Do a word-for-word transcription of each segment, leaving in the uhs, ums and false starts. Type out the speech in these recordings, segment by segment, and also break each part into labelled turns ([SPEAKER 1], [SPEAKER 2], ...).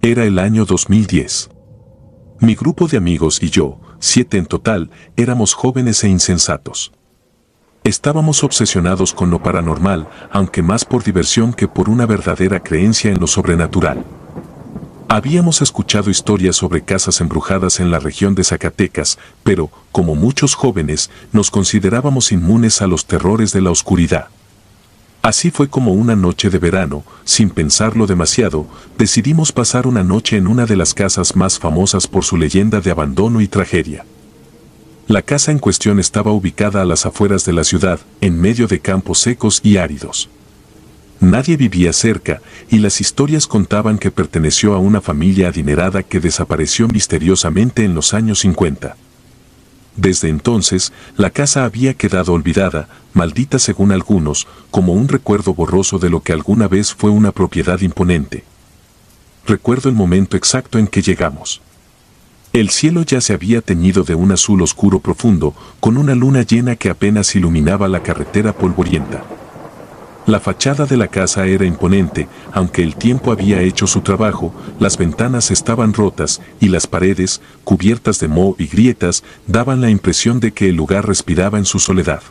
[SPEAKER 1] Era el año dos mil diez. Mi grupo de amigos y yo, siete en total, éramos jóvenes e insensatos. Estábamos obsesionados con lo paranormal, aunque más por diversión que por una verdadera creencia en lo sobrenatural. Habíamos escuchado historias sobre casas embrujadas en la región de Zacatecas, pero, como muchos jóvenes, nos considerábamos inmunes a los terrores de la oscuridad. Así fue como una noche de verano, sin pensarlo demasiado, decidimos pasar una noche en una de las casas más famosas por su leyenda de abandono y tragedia. La casa en cuestión estaba ubicada a las afueras de la ciudad, en medio de campos secos y áridos. Nadie vivía cerca, y las historias contaban que perteneció a una familia adinerada que desapareció misteriosamente en los años cincuenta. Desde entonces, la casa había quedado olvidada, maldita según algunos, como un recuerdo borroso de lo que alguna vez fue una propiedad imponente. Recuerdo el momento exacto en que llegamos. El cielo ya se había teñido de un azul oscuro profundo, con una luna llena que apenas iluminaba la carretera polvorienta. La fachada de la casa era imponente, aunque el tiempo había hecho su trabajo, las ventanas estaban rotas y las paredes, cubiertas de moho y grietas, daban la impresión de que el lugar respiraba en su soledad.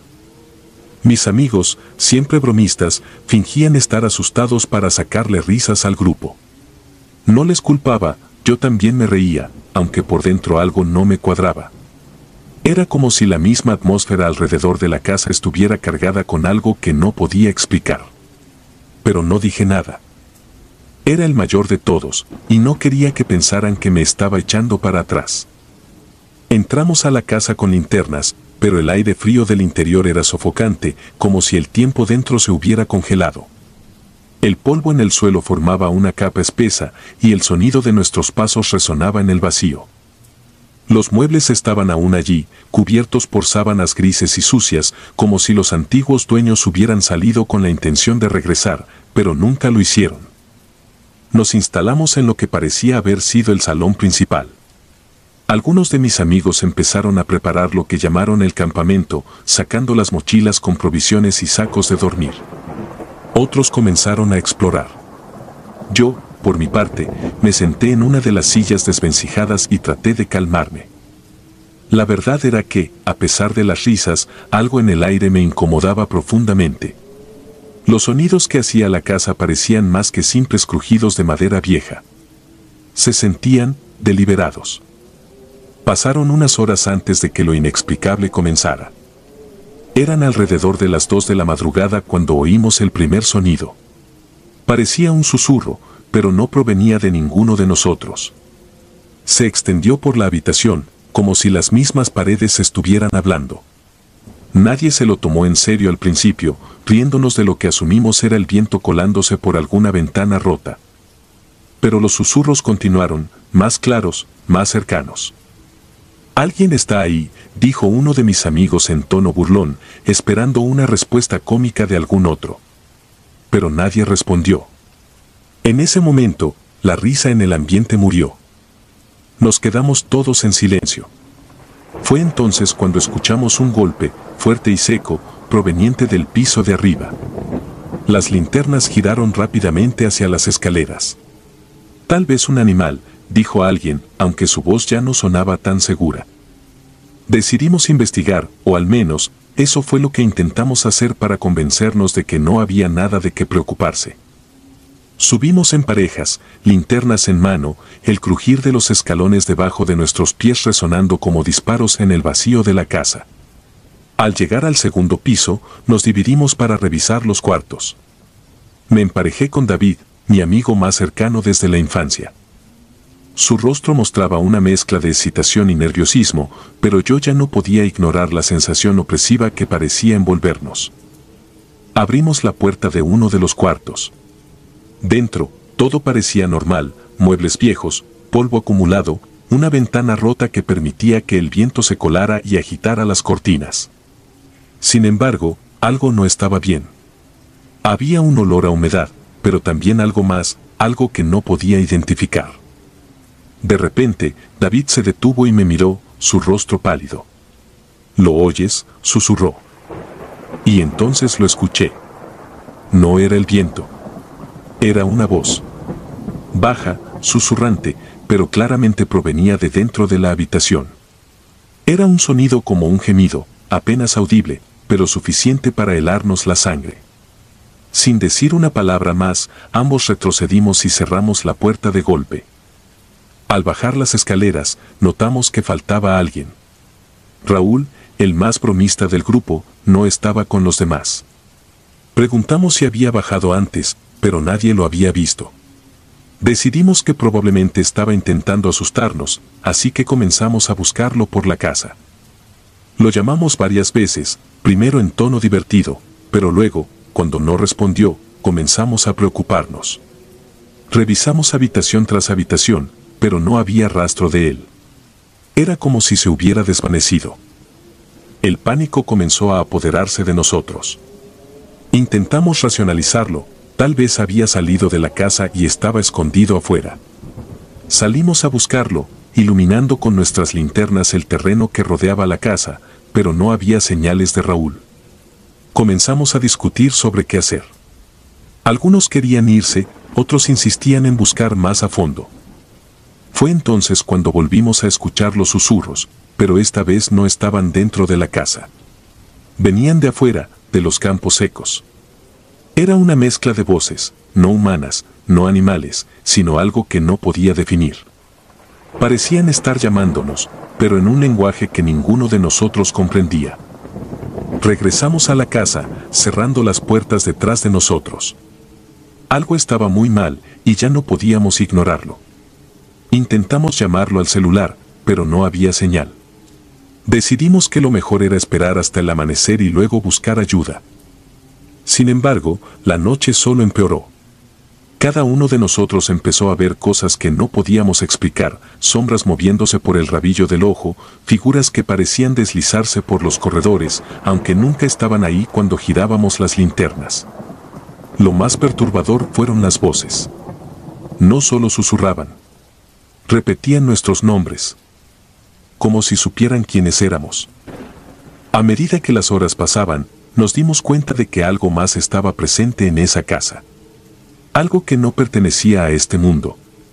[SPEAKER 1] Mis amigos, siempre bromistas, fingían estar asustados para sacarle risas al grupo. No les culpaba, yo también me reía, aunque por dentro algo no me cuadraba. Era como si la misma atmósfera alrededor de la casa estuviera cargada con algo que no podía explicar. Pero no dije nada. Era el mayor de todos, y no quería que pensaran que me estaba echando para atrás. Entramos a la casa con linternas, pero el aire frío del interior era sofocante, como si el tiempo dentro se hubiera congelado. El polvo en el suelo formaba una capa espesa, y el sonido de nuestros pasos resonaba en el vacío. Los muebles estaban aún allí, cubiertos por sábanas grises y sucias, como si los antiguos dueños hubieran salido con la intención de regresar, pero nunca lo hicieron. Nos instalamos en lo que parecía haber sido el salón principal. Algunos de mis amigos empezaron a preparar lo que llamaron el campamento, sacando las mochilas con provisiones y sacos de dormir. Otros comenzaron a explorar. Yo, por mi parte, me senté en una de las sillas desvencijadas y traté de calmarme. La verdad era que, a pesar de las risas, algo en el aire me incomodaba profundamente. Los sonidos que hacía la casa parecían más que simples crujidos de madera vieja. Se sentían deliberados. Pasaron unas horas antes de que lo inexplicable comenzara. Eran alrededor de las dos de la madrugada cuando oímos el primer sonido. Parecía un susurro, pero no provenía de ninguno de nosotros. Se extendió por la habitación, como si las mismas paredes estuvieran hablando. Nadie se lo tomó en serio al principio, riéndonos de lo que asumimos era el viento colándose por alguna ventana rota. Pero los susurros continuaron, más claros, más cercanos. «Alguien está ahí», dijo uno de mis amigos en tono burlón, esperando una respuesta cómica de algún otro. Pero nadie respondió. En ese momento, la risa en el ambiente murió. Nos quedamos todos en silencio. Fue entonces cuando escuchamos un golpe, fuerte y seco, proveniente del piso de arriba. Las linternas giraron rápidamente hacia las escaleras. «Tal vez un animal», dijo alguien, aunque su voz ya no sonaba tan segura. Decidimos investigar, o al menos, eso fue lo que intentamos hacer para convencernos de que no había nada de qué preocuparse. Subimos en parejas, linternas en mano, el crujir de los escalones debajo de nuestros pies resonando como disparos en el vacío de la casa. Al llegar al segundo piso, nos dividimos para revisar los cuartos. Me emparejé con David, mi amigo más cercano desde la infancia. Su rostro mostraba una mezcla de excitación y nerviosismo, pero yo ya no podía ignorar la sensación opresiva que parecía envolvernos. Abrimos la puerta de uno de los cuartos. Dentro, todo parecía normal, muebles viejos, polvo acumulado, una ventana rota que permitía que el viento se colara y agitara las cortinas. Sin embargo, algo no estaba bien. Había un olor a humedad, pero también algo más, algo que no podía identificar. De repente, David se detuvo y me miró, su rostro pálido. «¿Lo oyes?», susurró. Y entonces lo escuché. No era el viento. Era una voz. Baja, susurrante, pero claramente provenía de dentro de la habitación. Era un sonido como un gemido, apenas audible, pero suficiente para helarnos la sangre. Sin decir una palabra más, ambos retrocedimos y cerramos la puerta de golpe. Al bajar las escaleras, notamos que faltaba alguien. Raúl, el más bromista del grupo, no estaba con los demás. Preguntamos si había bajado antes, pero nadie lo había visto. Decidimos que probablemente estaba intentando asustarnos, así que comenzamos a buscarlo por la casa. Lo llamamos varias veces, primero en tono divertido, pero luego, cuando no respondió, comenzamos a preocuparnos. Revisamos habitación tras habitación, pero no había rastro de él. Era como si se hubiera desvanecido. El pánico comenzó a apoderarse de nosotros. Intentamos racionalizarlo, tal vez había salido de la casa y estaba escondido afuera. Salimos a buscarlo, iluminando con nuestras linternas el terreno que rodeaba la casa, pero no había señales de Raúl. Comenzamos a discutir sobre qué hacer. Algunos querían irse, otros insistían en buscar más a fondo. Fue entonces cuando volvimos a escuchar los susurros, pero esta vez no estaban dentro de la casa. Venían de afuera, de los campos secos. Era una mezcla de voces, no humanas, no animales, sino algo que no podía definir. Parecían estar llamándonos, pero en un lenguaje que ninguno de nosotros comprendía. Regresamos a la casa, cerrando las puertas detrás de nosotros. Algo estaba muy mal y ya no podíamos ignorarlo. Intentamos llamarlo al celular, pero no había señal. Decidimos que lo mejor era esperar hasta el amanecer y luego buscar ayuda. Sin embargo, la noche solo empeoró. Cada uno de nosotros empezó a ver cosas que no podíamos explicar, sombras moviéndose por el rabillo del ojo, figuras que parecían deslizarse por los corredores, aunque nunca estaban ahí cuando girábamos las linternas. Lo más perturbador fueron las voces. No solo susurraban. Repetían nuestros nombres, como si supieran quiénes éramos. A medida que las horas pasaban, nos dimos cuenta de que algo más estaba presente en esa casa. Algo que no pertenecía a este mundo.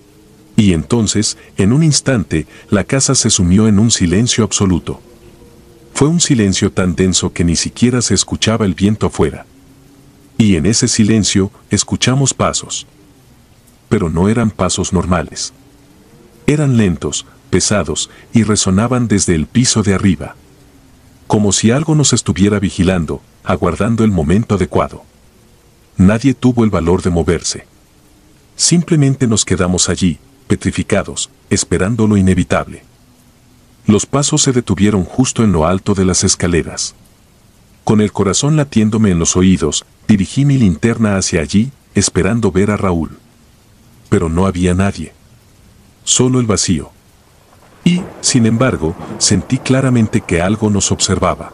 [SPEAKER 1] Y entonces, en un instante, la casa se sumió en un silencio absoluto. Fue un silencio tan denso que ni siquiera se escuchaba el viento afuera. Y en ese silencio, escuchamos pasos. Pero no eran pasos normales. Eran lentos, pesados, y resonaban desde el piso de arriba. Como si algo nos estuviera vigilando, aguardando el momento adecuado. Nadie tuvo el valor de moverse. Simplemente nos quedamos allí, petrificados, esperando lo inevitable. Los pasos se detuvieron justo en lo alto de las escaleras. Con el corazón latiéndome en los oídos, dirigí mi linterna hacia allí, esperando ver a Raúl. Pero no había nadie. Solo el vacío. Y, sin embargo, sentí claramente que algo nos observaba.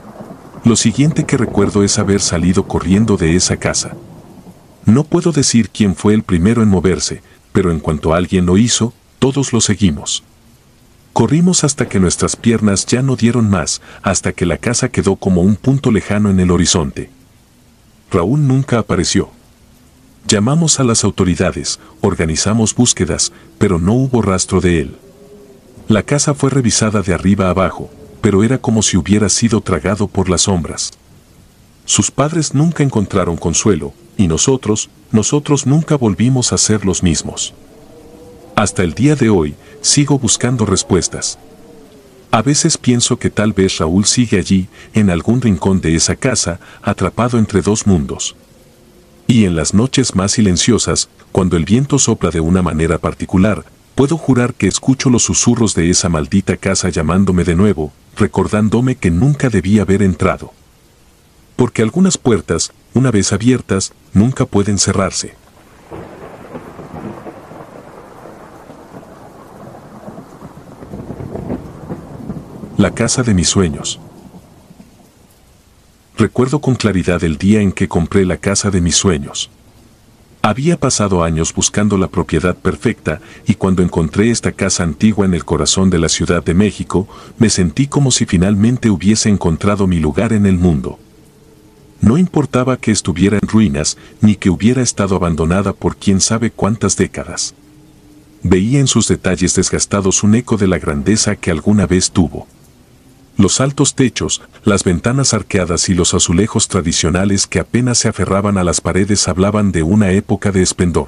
[SPEAKER 1] Lo siguiente que recuerdo es haber salido corriendo de esa casa. No puedo decir quién fue el primero en moverse, pero en cuanto alguien lo hizo, todos lo seguimos. Corrimos hasta que nuestras piernas ya no dieron más, hasta que la casa quedó como un punto lejano en el horizonte. Raúl nunca apareció. Llamamos a las autoridades, organizamos búsquedas, pero no hubo rastro de él. La casa fue revisada de arriba a abajo, pero era como si hubiera sido tragado por las sombras. Sus padres nunca encontraron consuelo, y nosotros, nosotros nunca volvimos a ser los mismos. Hasta el día de hoy, sigo buscando respuestas. A veces pienso que tal vez Raúl sigue allí, en algún rincón de esa casa, atrapado entre dos mundos. Y en las noches más silenciosas, cuando el viento sopla de una manera particular, puedo jurar que escucho los susurros de esa maldita casa llamándome de nuevo, recordándome que nunca debí haber entrado. Porque algunas puertas, una vez abiertas, nunca pueden cerrarse. La casa de mis sueños. Recuerdo con claridad el día en que compré la casa de mis sueños. Había pasado años buscando la propiedad perfecta y cuando encontré esta casa antigua en el corazón de la Ciudad de México, me sentí como si finalmente hubiese encontrado mi lugar en el mundo. No importaba que estuviera en ruinas ni que hubiera estado abandonada por quién sabe cuántas décadas. veía en sus detalles desgastados un eco de la grandeza que alguna vez tuvo. Los altos techos, las ventanas arqueadas y los azulejos tradicionales que apenas se aferraban a las paredes hablaban de una época de esplendor.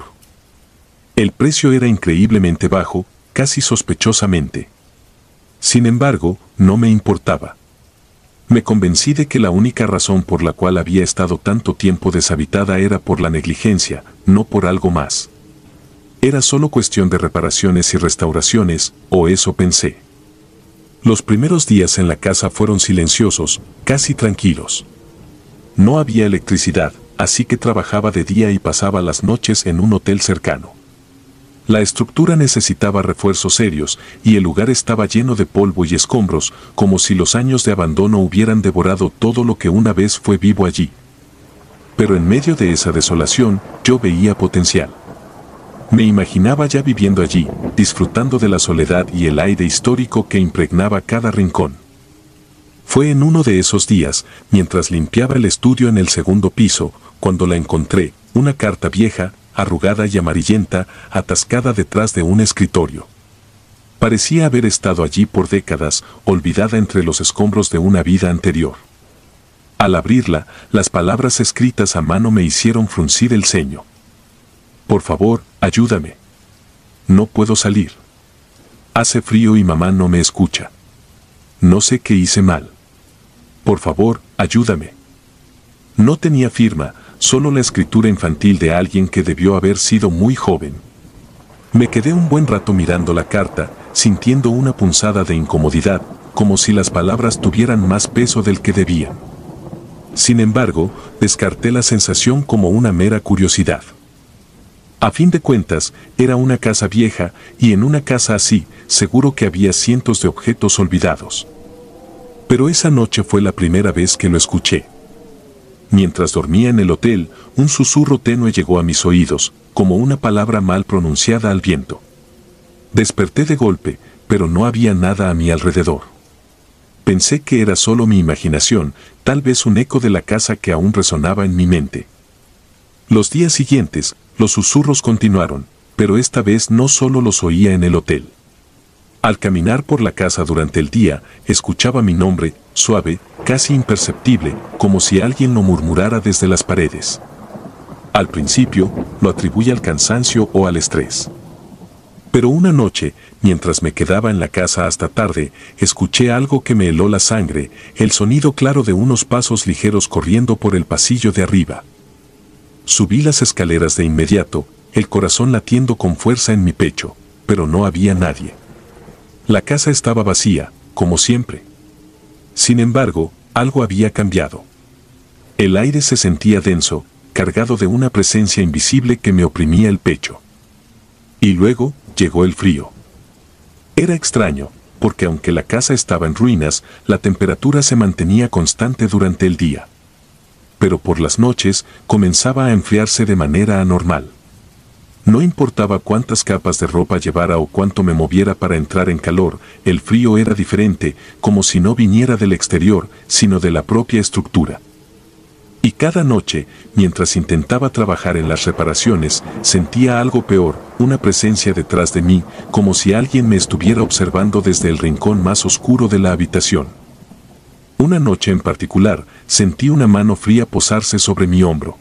[SPEAKER 1] El precio era increíblemente bajo, casi sospechosamente. Sin embargo, no me importaba. Me convencí de que la única razón por la cual había estado tanto tiempo deshabitada era por la negligencia, no por algo más. Era solo cuestión de reparaciones y restauraciones, o eso pensé. Los primeros días en la casa fueron silenciosos, casi tranquilos. No había electricidad, así que trabajaba de día y pasaba las noches en un hotel cercano. La estructura necesitaba refuerzos serios y el lugar estaba lleno de polvo y escombros, como si los años de abandono hubieran devorado todo lo que una vez fue vivo allí. Pero en medio de esa desolación, yo veía potencial. Me imaginaba ya viviendo allí, disfrutando de la soledad y el aire histórico que impregnaba cada rincón. Fue en uno de esos días, mientras limpiaba el estudio en el segundo piso, cuando la encontré, una carta vieja, arrugada y amarillenta, atascada detrás de un escritorio. Parecía haber estado allí por décadas, olvidada entre los escombros de una vida anterior. Al abrirla, las palabras escritas a mano me hicieron fruncir el ceño. Por favor, ayúdame. No puedo salir. Hace frío y mamá no me escucha. No sé qué hice mal. Por favor, ayúdame. No tenía firma, solo la escritura infantil de alguien que debió haber sido muy joven. Me quedé un buen rato mirando la carta, sintiendo una punzada de incomodidad, como si las palabras tuvieran más peso del que debían. Sin embargo, descarté la sensación como una mera curiosidad. A fin de cuentas, era una casa vieja, y en una casa así, seguro que había cientos de objetos olvidados. Pero esa noche fue la primera vez que lo escuché. Mientras dormía en el hotel, un susurro tenue llegó a mis oídos, como una palabra mal pronunciada al viento. Desperté de golpe, pero no había nada a mi alrededor. Pensé que era solo mi imaginación, tal vez un eco de la casa que aún resonaba en mi mente. Los días siguientes, los susurros continuaron, pero esta vez no solo los oía en el hotel. Al caminar por la casa durante el día, escuchaba mi nombre, suave, casi imperceptible, como si alguien lo murmurara desde las paredes. Al principio, lo atribuí al cansancio o al estrés. Pero una noche, mientras me quedaba en la casa hasta tarde, escuché algo que me heló la sangre, el sonido claro de unos pasos ligeros corriendo por el pasillo de arriba. Subí las escaleras de inmediato, el corazón latiendo con fuerza en mi pecho, pero no había nadie. La casa estaba vacía, como siempre. Sin embargo, algo había cambiado. El aire se sentía denso, cargado de una presencia invisible que me oprimía el pecho. Y luego, llegó el frío. Era extraño, porque aunque la casa estaba en ruinas, la temperatura se mantenía constante durante el día. Pero por las noches, comenzaba a enfriarse de manera anormal. No importaba cuántas capas de ropa llevara o cuánto me moviera para entrar en calor, el frío era diferente, como si no viniera del exterior, sino de la propia estructura. Y cada noche, mientras intentaba trabajar en las reparaciones, sentía algo peor, una presencia detrás de mí, como si alguien me estuviera observando desde el rincón más oscuro de la habitación. Una noche en particular, sentí una mano fría posarse sobre mi hombro.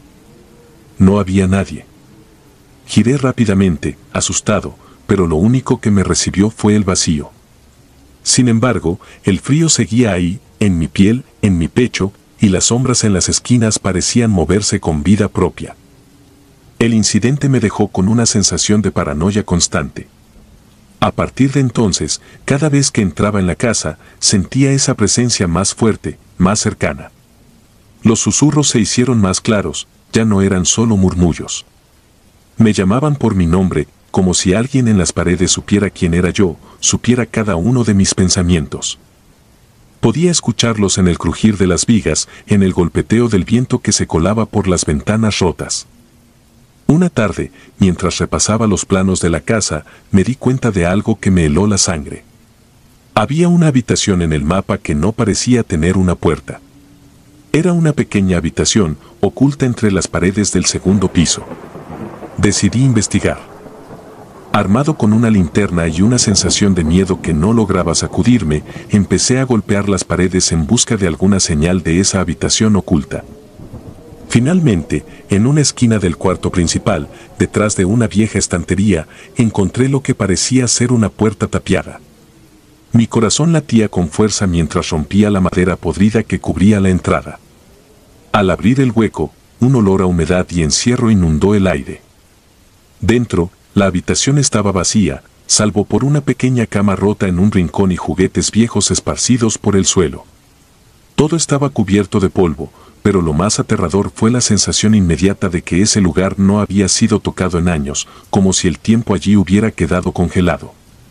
[SPEAKER 1] No había nadie. Giré rápidamente, asustado, pero lo único que me recibió fue el vacío. Sin embargo, el frío seguía ahí, en mi piel, en mi pecho, y las sombras en las esquinas parecían moverse con vida propia. El incidente me dejó con una sensación de paranoia constante. A partir de entonces, cada vez que entraba en la casa, sentía esa presencia más fuerte, más cercana. Los susurros se hicieron más claros, ya no eran solo murmullos. Me llamaban por mi nombre, como si alguien en las paredes supiera quién era yo, supiera cada uno de mis pensamientos. Podía escucharlos en el crujir de las vigas, en el golpeteo del viento que se colaba por las ventanas rotas. Una tarde, mientras repasaba los planos de la casa, me di cuenta de algo que me heló la sangre. Había una habitación en el mapa que no parecía tener una puerta. Era una pequeña habitación, oculta entre las paredes del segundo piso. Decidí investigar. Armado con una linterna y una sensación de miedo que no lograba sacudirme, empecé a golpear las paredes en busca de alguna señal de esa habitación oculta. Finalmente, en una esquina del cuarto principal, detrás de una vieja estantería, encontré lo que parecía ser una puerta tapiada. Mi corazón latía con fuerza mientras rompía la madera podrida que cubría la entrada. Al abrir el hueco, un olor a humedad y encierro inundó el aire. Dentro, la habitación estaba vacía, salvo por una pequeña cama rota en un rincón y juguetes viejos esparcidos por el suelo. Todo estaba cubierto de polvo, pero lo más aterrador fue la sensación inmediata de que ese lugar no había sido tocado en años, como si el tiempo allí hubiera quedado congelado.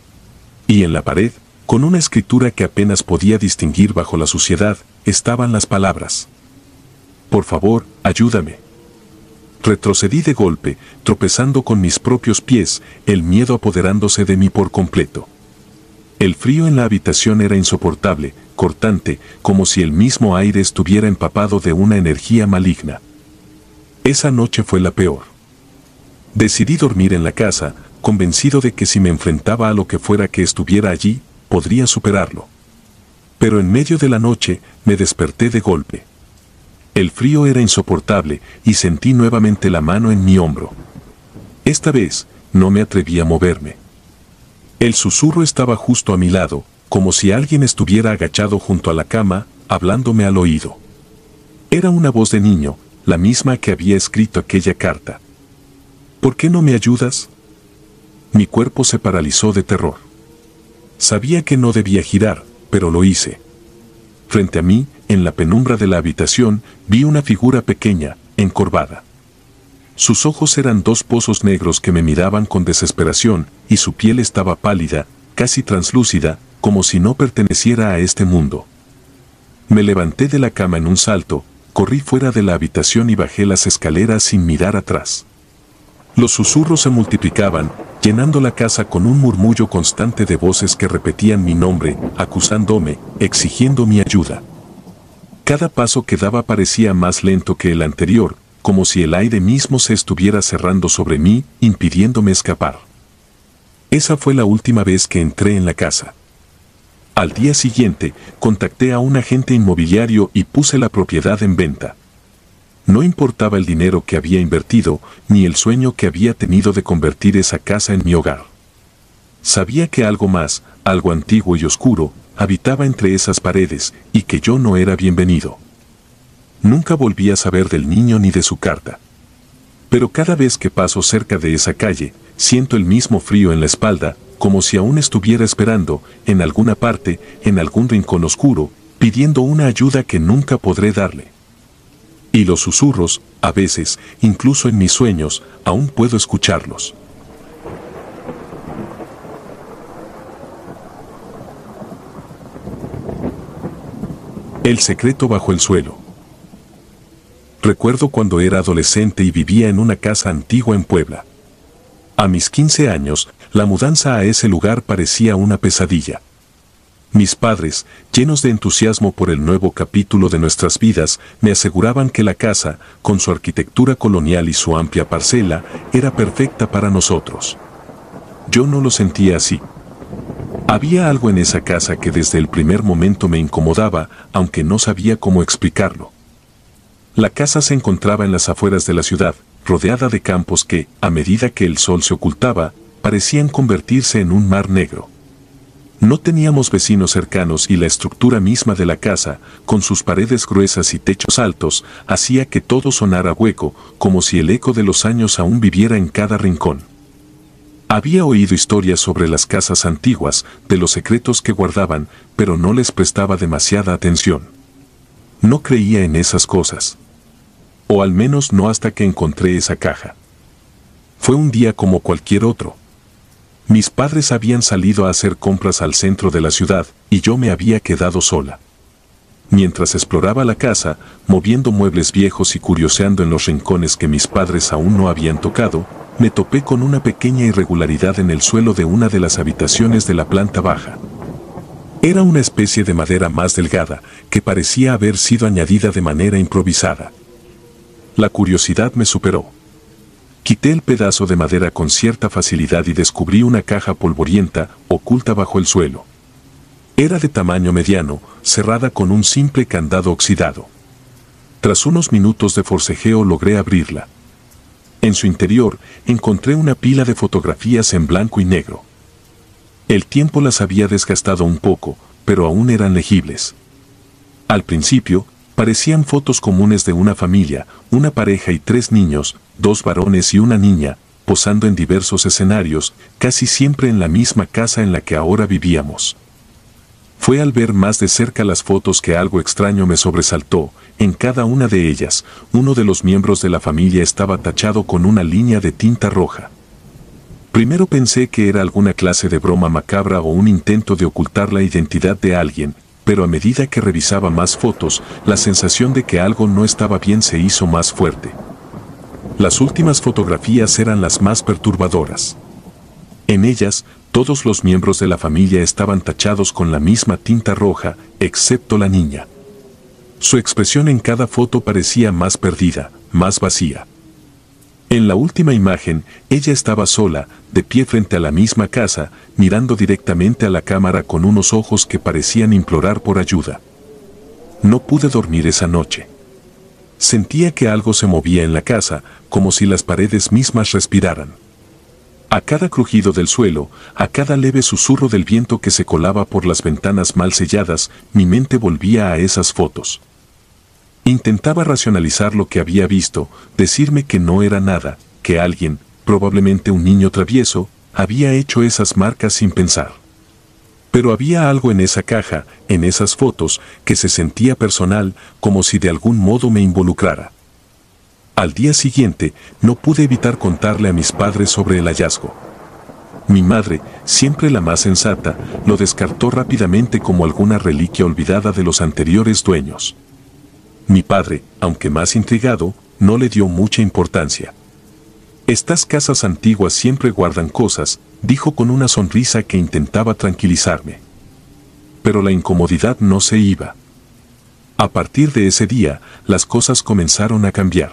[SPEAKER 1] Y en la pared, con una escritura que apenas podía distinguir bajo la suciedad, estaban las palabras: «Por favor, ayúdame». Retrocedí de golpe, tropezando con mis propios pies, el miedo apoderándose de mí por completo. El frío en la habitación era insoportable, cortante, como si el mismo aire estuviera empapado de una energía maligna. Esa noche fue la peor. Decidí dormir en la casa, convencido de que si me enfrentaba a lo que fuera que estuviera allí, podría superarlo. Pero en medio de la noche, me desperté de golpe. El frío era insoportable y sentí nuevamente la mano en mi hombro. Esta vez, no me atreví a moverme. El susurro estaba justo a mi lado, como si alguien estuviera agachado junto a la cama, hablándome al oído. Era una voz de niño, la misma que había escrito aquella carta. ¿Por qué no me ayudas? Mi cuerpo se paralizó de terror. Sabía que no debía girar, pero lo hice. Frente a mí, en la penumbra de la habitación, vi una figura pequeña, encorvada. Sus ojos eran dos pozos negros que me miraban con desesperación, y su piel estaba pálida, casi translúcida, como si no perteneciera a este mundo. Me levanté de la cama en un salto, corrí fuera de la habitación y bajé las escaleras sin mirar atrás. Los susurros se multiplicaban, llenando la casa con un murmullo constante de voces que repetían mi nombre, acusándome, exigiendo mi ayuda. Cada paso que daba parecía más lento que el anterior, como si el aire mismo se estuviera cerrando sobre mí, impidiéndome escapar. Esa fue la última vez que entré en la casa. Al día siguiente, contacté a un agente inmobiliario y puse la propiedad en venta. No importaba el dinero que había invertido, ni el sueño que había tenido de convertir esa casa en mi hogar. Sabía que algo más, algo antiguo y oscuro, habitaba entre esas paredes, y que yo no era bienvenido. Nunca volví a saber del niño ni de su carta. Pero cada vez que paso cerca de esa calle, siento el mismo frío en la espalda, como si aún estuviera esperando, en alguna parte, en algún rincón oscuro, pidiendo una ayuda que nunca podré darle. Y los susurros, a veces, incluso en mis sueños, aún puedo escucharlos. El secreto bajo el suelo. Recuerdo cuando era adolescente y vivía en una casa antigua en Puebla. A mis quince años, la mudanza a ese lugar parecía una pesadilla. Mis padres, llenos de entusiasmo por el nuevo capítulo de nuestras vidas, me aseguraban que la casa, con su arquitectura colonial y su amplia parcela, era perfecta para nosotros. Yo no lo sentía así. Había algo en esa casa que desde el primer momento me incomodaba, aunque no sabía cómo explicarlo. La casa se encontraba en las afueras de la ciudad, rodeada de campos que, a medida que el sol se ocultaba, parecían convertirse en un mar negro. No teníamos vecinos cercanos y la estructura misma de la casa, con sus paredes gruesas y techos altos, hacía que todo sonara hueco, como si el eco de los años aún viviera en cada rincón. Había oído historias sobre las casas antiguas, de los secretos que guardaban, pero no les prestaba demasiada atención. No creía en esas cosas. O al menos no hasta que encontré esa caja. Fue un día como cualquier otro. Mis padres habían salido a hacer compras al centro de la ciudad, y yo me había quedado sola. Mientras exploraba la casa, moviendo muebles viejos y curioseando en los rincones que mis padres aún no habían tocado, me topé con una pequeña irregularidad en el suelo de una de las habitaciones de la planta baja. Era una especie de madera más delgada, que parecía haber sido añadida de manera improvisada. La curiosidad me superó. Quité el pedazo de madera con cierta facilidad y descubrí una caja polvorienta, oculta bajo el suelo. Era de tamaño mediano, cerrada con un simple candado oxidado. Tras unos minutos de forcejeo logré abrirla. En su interior encontré una pila de fotografías en blanco y negro. El tiempo las había desgastado un poco, pero aún eran legibles. Al principio, parecían fotos comunes de una familia, una pareja y tres niños, dos varones y una niña, posando en diversos escenarios, casi siempre en la misma casa en la que ahora vivíamos. Fue al ver más de cerca las fotos que algo extraño me sobresaltó. En cada una de ellas, uno de los miembros de la familia estaba tachado con una línea de tinta roja. Primero pensé que era alguna clase de broma macabra o un intento de ocultar la identidad de alguien, pero a medida que revisaba más fotos, la sensación de que algo no estaba bien se hizo más fuerte. Las últimas fotografías eran las más perturbadoras. En ellas, todos los miembros de la familia estaban tachados con la misma tinta roja, excepto la niña. Su expresión en cada foto parecía más perdida, más vacía. En la última imagen, ella estaba sola, de pie frente a la misma casa, mirando directamente a la cámara con unos ojos que parecían implorar por ayuda. No pude dormir esa noche. Sentía que algo se movía en la casa, como si las paredes mismas respiraran. A cada crujido del suelo, a cada leve susurro del viento que se colaba por las ventanas mal selladas, mi mente volvía a esas fotos. Intentaba racionalizar lo que había visto, decirme que no era nada, que alguien, probablemente un niño travieso, había hecho esas marcas sin pensar. Pero había algo en esa caja, en esas fotos, que se sentía personal, como si de algún modo me involucrara. Al día siguiente, no pude evitar contarle a mis padres sobre el hallazgo. Mi madre, siempre la más sensata, lo descartó rápidamente como alguna reliquia olvidada de los anteriores dueños. Mi padre, aunque más intrigado, no le dio mucha importancia. Estas casas antiguas siempre guardan cosas, dijo con una sonrisa que intentaba tranquilizarme. Pero la incomodidad no se iba. A partir de ese día, las cosas comenzaron a cambiar.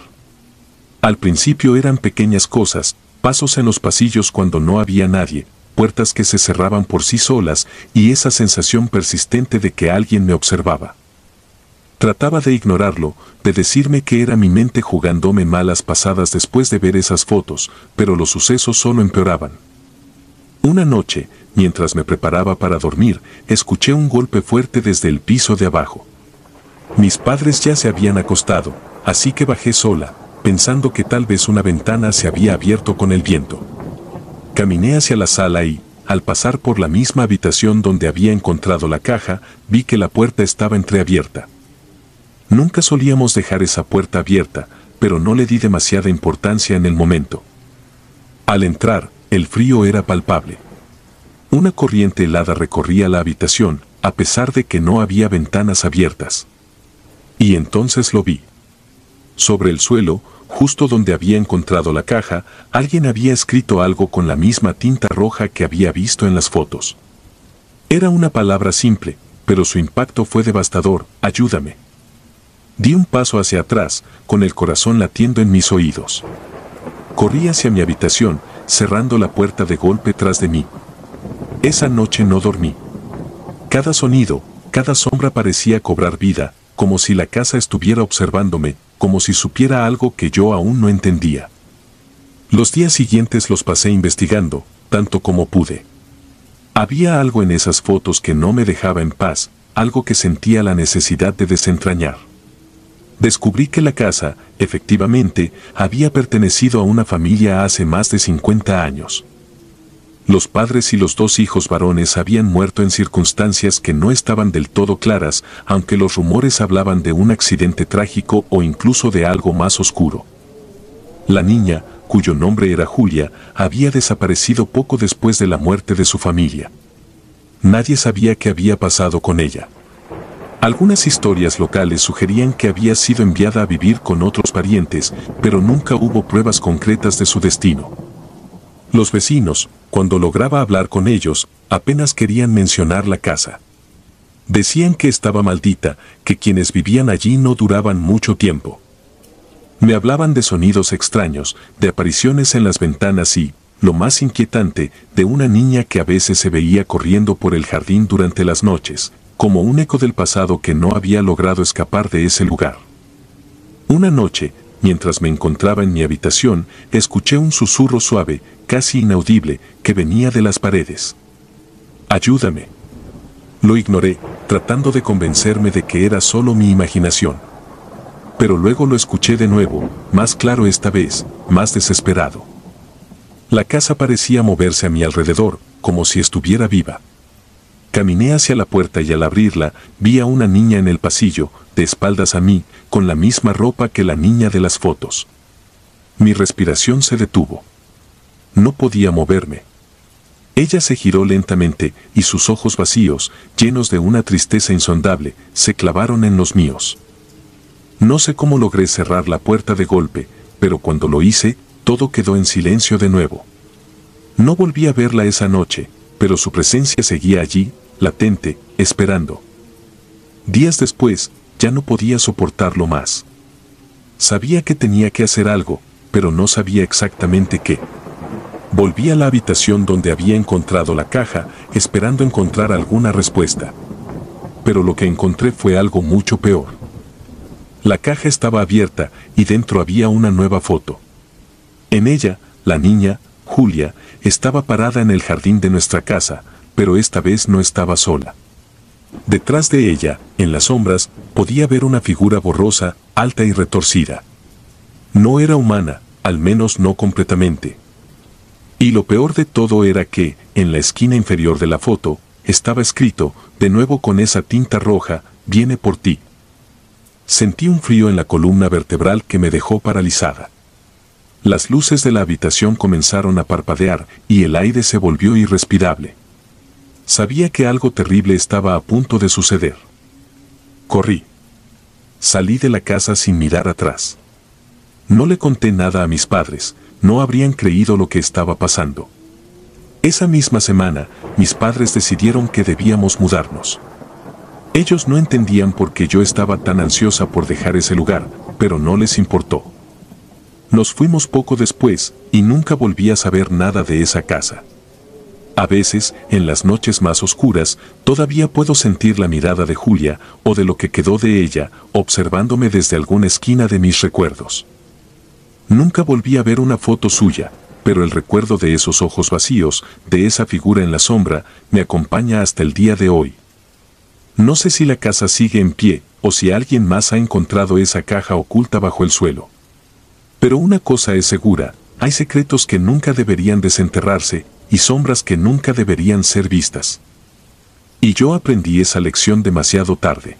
[SPEAKER 1] Al principio eran pequeñas cosas, pasos en los pasillos cuando no había nadie, puertas que se cerraban por sí solas y esa sensación persistente de que alguien me observaba. Trataba de ignorarlo, de decirme que era mi mente jugándome malas pasadas después de ver esas fotos, pero los sucesos solo empeoraban. Una noche, mientras me preparaba para dormir, escuché un golpe fuerte desde el piso de abajo. Mis padres ya se habían acostado, así que bajé sola, pensando que tal vez una ventana se había abierto con el viento. Caminé hacia la sala y, al pasar por la misma habitación donde había encontrado la caja, vi que la puerta estaba entreabierta. Nunca solíamos dejar esa puerta abierta, pero no le di demasiada importancia en el momento. Al entrar, el frío era palpable. Una corriente helada recorría la habitación, a pesar de que no había ventanas abiertas. Y entonces lo vi. Sobre el suelo, justo donde había encontrado la caja, alguien había escrito algo con la misma tinta roja que había visto en las fotos. Era una palabra simple, pero su impacto fue devastador: ayúdame. Di un paso hacia atrás, con el corazón latiendo en mis oídos. Corrí hacia mi habitación, cerrando la puerta de golpe tras de mí. Esa noche no dormí. Cada sonido, cada sombra parecía cobrar vida, como si la casa estuviera observándome, como si supiera algo que yo aún no entendía. Los días siguientes los pasé investigando, tanto como pude. Había algo en esas fotos que no me dejaba en paz, algo que sentía la necesidad de desentrañar. Descubrí que la casa, efectivamente, había pertenecido a una familia hace más de cincuenta años. Los padres y los dos hijos varones habían muerto en circunstancias que no estaban del todo claras, aunque los rumores hablaban de un accidente trágico o incluso de algo más oscuro. La niña, cuyo nombre era Julia, había desaparecido poco después de la muerte de su familia. Nadie sabía qué había pasado con ella. Algunas historias locales sugerían que había sido enviada a vivir con otros parientes, pero nunca hubo pruebas concretas de su destino. Los vecinos, cuando lograba hablar con ellos, apenas querían mencionar la casa. Decían que estaba maldita, que quienes vivían allí no duraban mucho tiempo. Me hablaban de sonidos extraños, de apariciones en las ventanas y, lo más inquietante, de una niña que a veces se veía corriendo por el jardín durante las noches, como un eco del pasado que no había logrado escapar de ese lugar. Una noche, mientras me encontraba en mi habitación, escuché un susurro suave, casi inaudible, que venía de las paredes. «Ayúdame». Lo ignoré, tratando de convencerme de que era solo mi imaginación. Pero luego lo escuché de nuevo, más claro esta vez, más desesperado. La casa parecía moverse a mi alrededor, como si estuviera viva. Caminé hacia la puerta y al abrirla, vi a una niña en el pasillo, de espaldas a mí, con la misma ropa que la niña de las fotos. Mi respiración se detuvo. No podía moverme. Ella se giró lentamente, y sus ojos vacíos, llenos de una tristeza insondable, se clavaron en los míos. No sé cómo logré cerrar la puerta de golpe, pero cuando lo hice, todo quedó en silencio de nuevo. No volví a verla esa noche, pero su presencia seguía allí, latente, esperando. Días después, ya no podía soportarlo más. Sabía que tenía que hacer algo, pero no sabía exactamente qué. Volví a la habitación donde había encontrado la caja, esperando encontrar alguna respuesta. Pero lo que encontré fue algo mucho peor. La caja estaba abierta y dentro había una nueva foto. En ella, la niña, Julia, estaba parada en el jardín de nuestra casa, pero esta vez no estaba sola. Detrás de ella, en las sombras, podía ver una figura borrosa, alta y retorcida. No era humana, al menos no completamente. Y lo peor de todo era que, en la esquina inferior de la foto, estaba escrito, de nuevo con esa tinta roja, «Viene por ti». Sentí un frío en la columna vertebral que me dejó paralizada. Las luces de la habitación comenzaron a parpadear y el aire se volvió irrespirable. Sabía que algo terrible estaba a punto de suceder. Corrí. Salí de la casa sin mirar atrás. No le conté nada a mis padres, no habrían creído lo que estaba pasando. Esa misma semana, mis padres decidieron que debíamos mudarnos. Ellos no entendían por qué yo estaba tan ansiosa por dejar ese lugar, pero no les importó. Nos fuimos poco después, y nunca volví a saber nada de esa casa. A veces, en las noches más oscuras, todavía puedo sentir la mirada de Julia, o de lo que quedó de ella, observándome desde alguna esquina de mis recuerdos. Nunca volví a ver una foto suya, pero el recuerdo de esos ojos vacíos, de esa figura en la sombra, me acompaña hasta el día de hoy. No sé si la casa sigue en pie, o si alguien más ha encontrado esa caja oculta bajo el suelo. Pero una cosa es segura, hay secretos que nunca deberían desenterrarse, y sombras que nunca deberían ser vistas. Y yo aprendí esa lección demasiado tarde.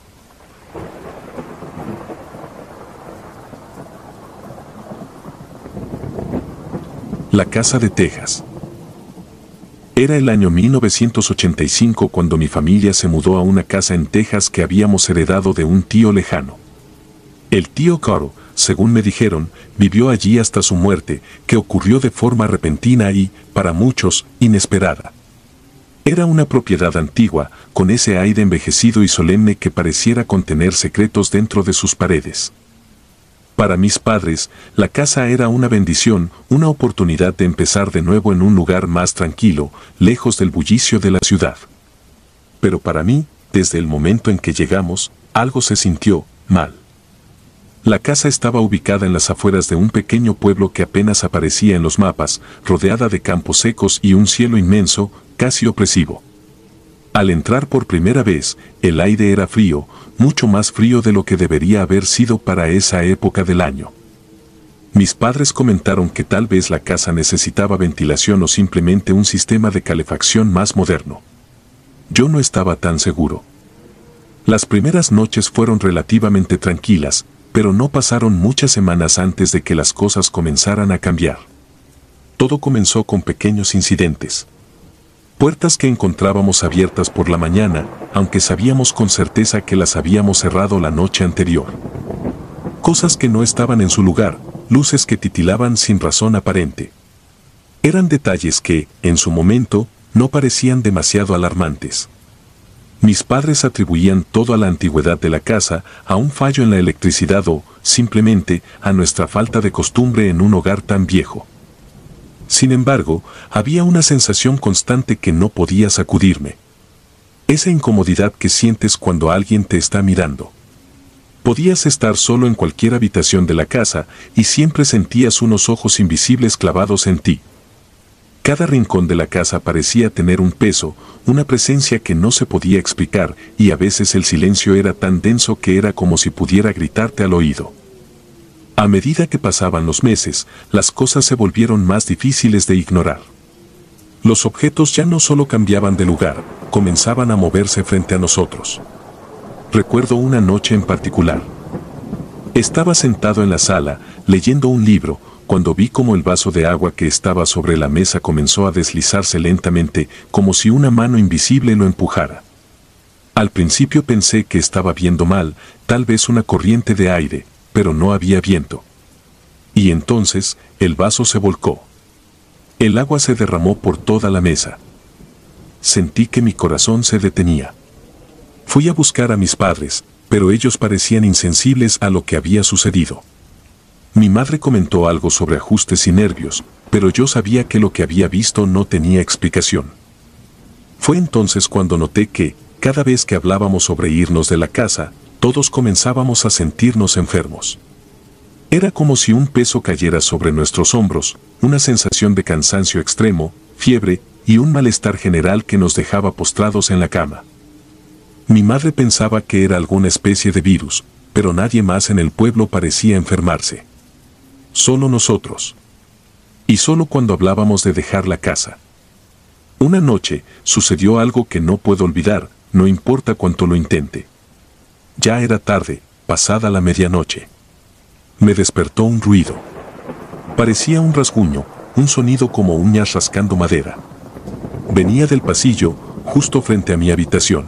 [SPEAKER 1] La casa de Texas. Era el año mil novecientos ochenta y cinco cuando mi familia se mudó a una casa en Texas que habíamos heredado de un tío lejano. El tío Carl, según me dijeron, vivió allí hasta su muerte, que ocurrió de forma repentina y, para muchos, inesperada. Era una propiedad antigua, con ese aire envejecido y solemne que pareciera contener secretos dentro de sus paredes. Para mis padres, la casa era una bendición, una oportunidad de empezar de nuevo en un lugar más tranquilo, lejos del bullicio de la ciudad. Pero para mí, desde el momento en que llegamos, algo se sintió mal. La casa estaba ubicada en las afueras de un pequeño pueblo que apenas aparecía en los mapas, rodeada de campos secos y un cielo inmenso, casi opresivo. Al entrar por primera vez, el aire era frío, mucho más frío de lo que debería haber sido para esa época del año. Mis padres comentaron que tal vez la casa necesitaba ventilación o simplemente un sistema de calefacción más moderno. Yo no estaba tan seguro. Las primeras noches fueron relativamente tranquilas, pero no pasaron muchas semanas antes de que las cosas comenzaran a cambiar. Todo comenzó con pequeños incidentes. Puertas que encontrábamos abiertas por la mañana, aunque sabíamos con certeza que las habíamos cerrado la noche anterior. Cosas que no estaban en su lugar, luces que titilaban sin razón aparente. Eran detalles que, en su momento, no parecían demasiado alarmantes. Mis padres atribuían todo a la antigüedad de la casa, a un fallo en la electricidad o, simplemente, a nuestra falta de costumbre en un hogar tan viejo. Sin embargo, había una sensación constante que no podía sacudirme. Esa incomodidad que sientes cuando alguien te está mirando. Podías estar solo en cualquier habitación de la casa y siempre sentías unos ojos invisibles clavados en ti. Cada rincón de la casa parecía tener un peso, una presencia que no se podía explicar, y a veces el silencio era tan denso que era como si pudiera gritarte al oído. A medida que pasaban los meses, las cosas se volvieron más difíciles de ignorar. Los objetos ya no solo cambiaban de lugar, comenzaban a moverse frente a nosotros. Recuerdo una noche en particular. Estaba sentado en la sala, leyendo un libro, cuando vi cómo el vaso de agua que estaba sobre la mesa comenzó a deslizarse lentamente, como si una mano invisible lo empujara. Al principio pensé que estaba viendo mal, tal vez una corriente de aire, pero no había viento. Y entonces, el vaso se volcó. El agua se derramó por toda la mesa. Sentí que mi corazón se detenía. Fui a buscar a mis padres, pero ellos parecían insensibles a lo que había sucedido. Mi madre comentó algo sobre ajustes y nervios, pero yo sabía que lo que había visto no tenía explicación. Fue entonces cuando noté que, cada vez que hablábamos sobre irnos de la casa, todos comenzábamos a sentirnos enfermos. Era como si un peso cayera sobre nuestros hombros, una sensación de cansancio extremo, fiebre y un malestar general que nos dejaba postrados en la cama. Mi madre pensaba que era alguna especie de virus, pero nadie más en el pueblo parecía enfermarse. Solo nosotros. Y solo cuando hablábamos de dejar la casa. Una noche, sucedió algo que no puedo olvidar, no importa cuánto lo intente. Ya era tarde, pasada la medianoche. Me despertó un ruido. Parecía un rasguño, un sonido como uñas rascando madera. Venía del pasillo, justo frente a mi habitación.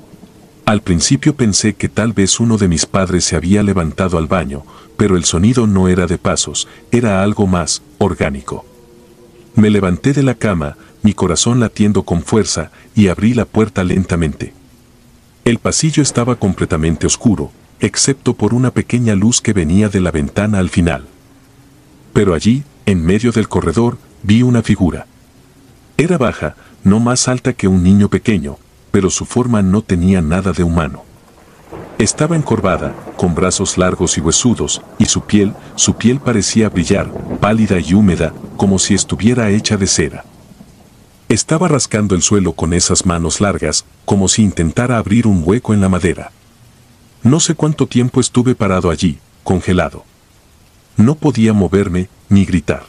[SPEAKER 1] Al principio pensé que tal vez uno de mis padres se había levantado al baño, pero el sonido no era de pasos, era algo más, orgánico. Me levanté de la cama, mi corazón latiendo con fuerza, y abrí la puerta lentamente. El pasillo estaba completamente oscuro, excepto por una pequeña luz que venía de la ventana al final. Pero allí, en medio del corredor, vi una figura. Era baja, no más alta que un niño pequeño, pero su forma no tenía nada de humano. Estaba encorvada, con brazos largos y huesudos, y su piel, su piel parecía brillar, pálida y húmeda, como si estuviera hecha de cera. Estaba rascando el suelo con esas manos largas, como si intentara abrir un hueco en la madera. No sé cuánto tiempo estuve parado allí, congelado. No podía moverme, ni gritar.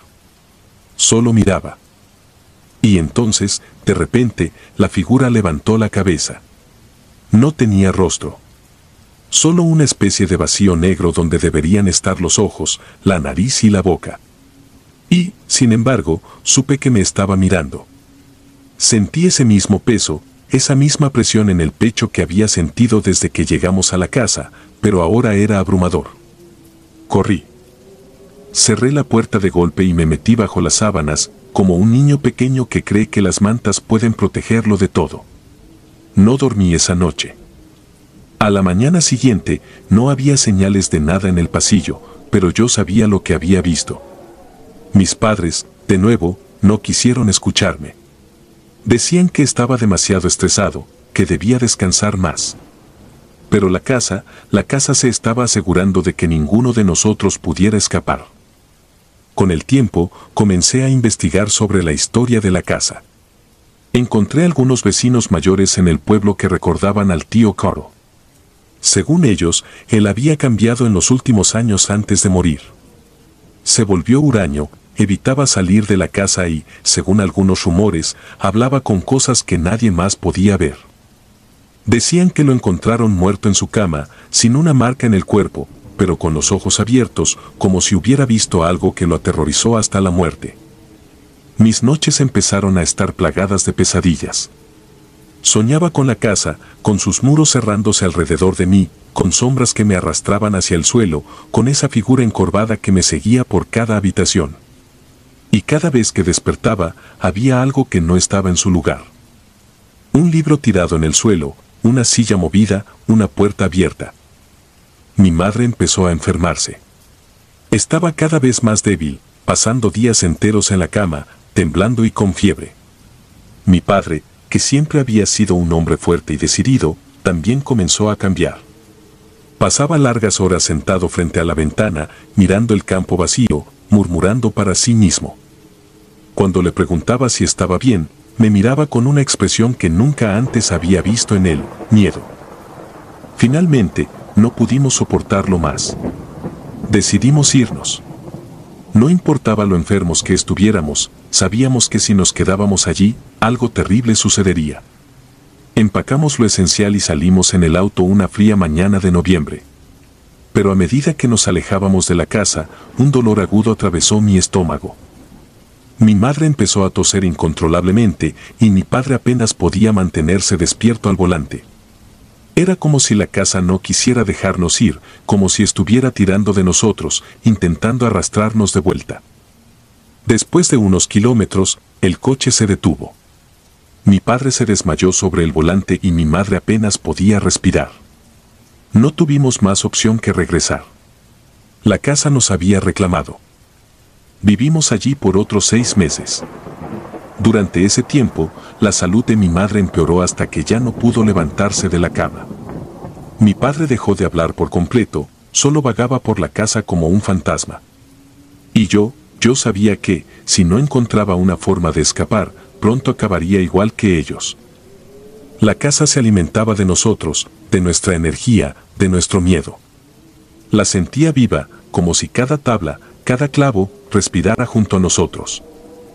[SPEAKER 1] Solo miraba. Y entonces, de repente, la figura levantó la cabeza. No tenía rostro. Solo una especie de vacío negro donde deberían estar los ojos, la nariz y la boca. Y, sin embargo, supe que me estaba mirando. Sentí ese mismo peso, esa misma presión en el pecho que había sentido desde que llegamos a la casa, pero ahora era abrumador. Corrí. Cerré la puerta de golpe y me metí bajo las sábanas, como un niño pequeño que cree que las mantas pueden protegerlo de todo. No dormí esa noche. A la mañana siguiente, no había señales de nada en el pasillo, pero yo sabía lo que había visto. Mis padres, de nuevo, no quisieron escucharme. Decían que estaba demasiado estresado, que debía descansar más. Pero la casa, la casa se estaba asegurando de que ninguno de nosotros pudiera escapar. Con el tiempo, comencé a investigar sobre la historia de la casa. Encontré algunos vecinos mayores en el pueblo que recordaban al tío Caro. Según ellos, él había cambiado en los últimos años antes de morir. Se volvió huraño, evitaba salir de la casa y, según algunos rumores, hablaba con cosas que nadie más podía ver. Decían que lo encontraron muerto en su cama, sin una marca en el cuerpo, pero con los ojos abiertos, como si hubiera visto algo que lo aterrorizó hasta la muerte. Mis noches empezaron a estar plagadas de pesadillas. Soñaba con la casa, con sus muros cerrándose alrededor de mí, con sombras que me arrastraban hacia el suelo, con esa figura encorvada que me seguía por cada habitación. Y cada vez que despertaba, había algo que no estaba en su lugar. Un libro tirado en el suelo, una silla movida, una puerta abierta. Mi madre empezó a enfermarse. Estaba cada vez más débil, pasando días enteros en la cama, temblando y con fiebre. Mi padre, que siempre había sido un hombre fuerte y decidido, también comenzó a cambiar. Pasaba largas horas sentado frente a la ventana, mirando el campo vacío, murmurando para sí mismo. Cuando le preguntaba si estaba bien, me miraba con una expresión que nunca antes había visto en él, miedo. Finalmente, no pudimos soportarlo más. Decidimos irnos. No importaba lo enfermos que estuviéramos, sabíamos que si nos quedábamos allí, algo terrible sucedería. Empacamos lo esencial y salimos en el auto una fría mañana de noviembre. Pero a medida que nos alejábamos de la casa, un dolor agudo atravesó mi estómago. Mi madre empezó a toser incontrolablemente y mi padre apenas podía mantenerse despierto al volante. Era como si la casa no quisiera dejarnos ir, como si estuviera tirando de nosotros, intentando arrastrarnos de vuelta. Después de unos kilómetros, el coche se detuvo. Mi padre se desmayó sobre el volante y mi madre apenas podía respirar. No tuvimos más opción que regresar. La casa nos había reclamado. Vivimos allí por otros seis meses. Durante ese tiempo, la salud de mi madre empeoró hasta que ya no pudo levantarse de la cama. Mi padre dejó de hablar por completo, solo vagaba por la casa como un fantasma. Y yo, yo sabía que, si no encontraba una forma de escapar, pronto acabaría igual que ellos. La casa se alimentaba de nosotros, de nuestra energía, de nuestro miedo. La sentía viva, como si cada tabla, cada clavo, respirara junto a nosotros.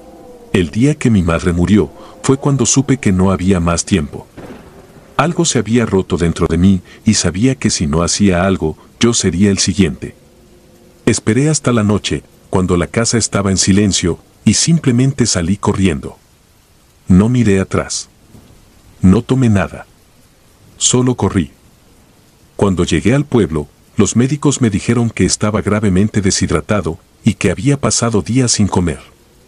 [SPEAKER 1] El día que mi madre murió, fue cuando supe que no había más tiempo. Algo se había roto dentro de mí y sabía que si no hacía algo, yo sería el siguiente. Esperé hasta la noche, cuando la casa estaba en silencio, y simplemente salí corriendo. No miré atrás. No tomé nada. Solo corrí. Cuando llegué al pueblo, los médicos me dijeron que estaba gravemente deshidratado y que había pasado días sin comer.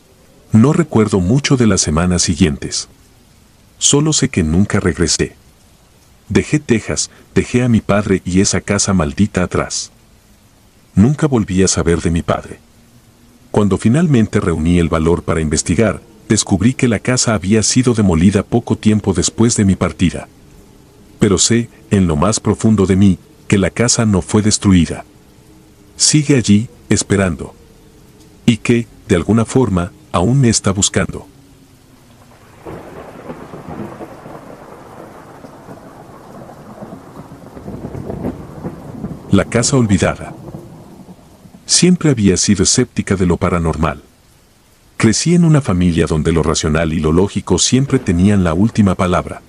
[SPEAKER 1] No recuerdo mucho de las semanas siguientes. Solo sé que nunca regresé. Dejé Texas, dejé a mi padre y esa casa maldita atrás. Nunca volví a saber de mi padre. Cuando finalmente reuní el valor para investigar, descubrí que la casa había sido demolida poco tiempo después de mi partida. Pero sé, en lo más profundo de mí, que la casa no fue destruida. Sigue allí, esperando. Y que, de alguna forma, aún me está buscando. La casa olvidada. Siempre había sido escéptica de lo paranormal. Crecí en una familia donde lo racional y lo lógico siempre tenían la última palabra.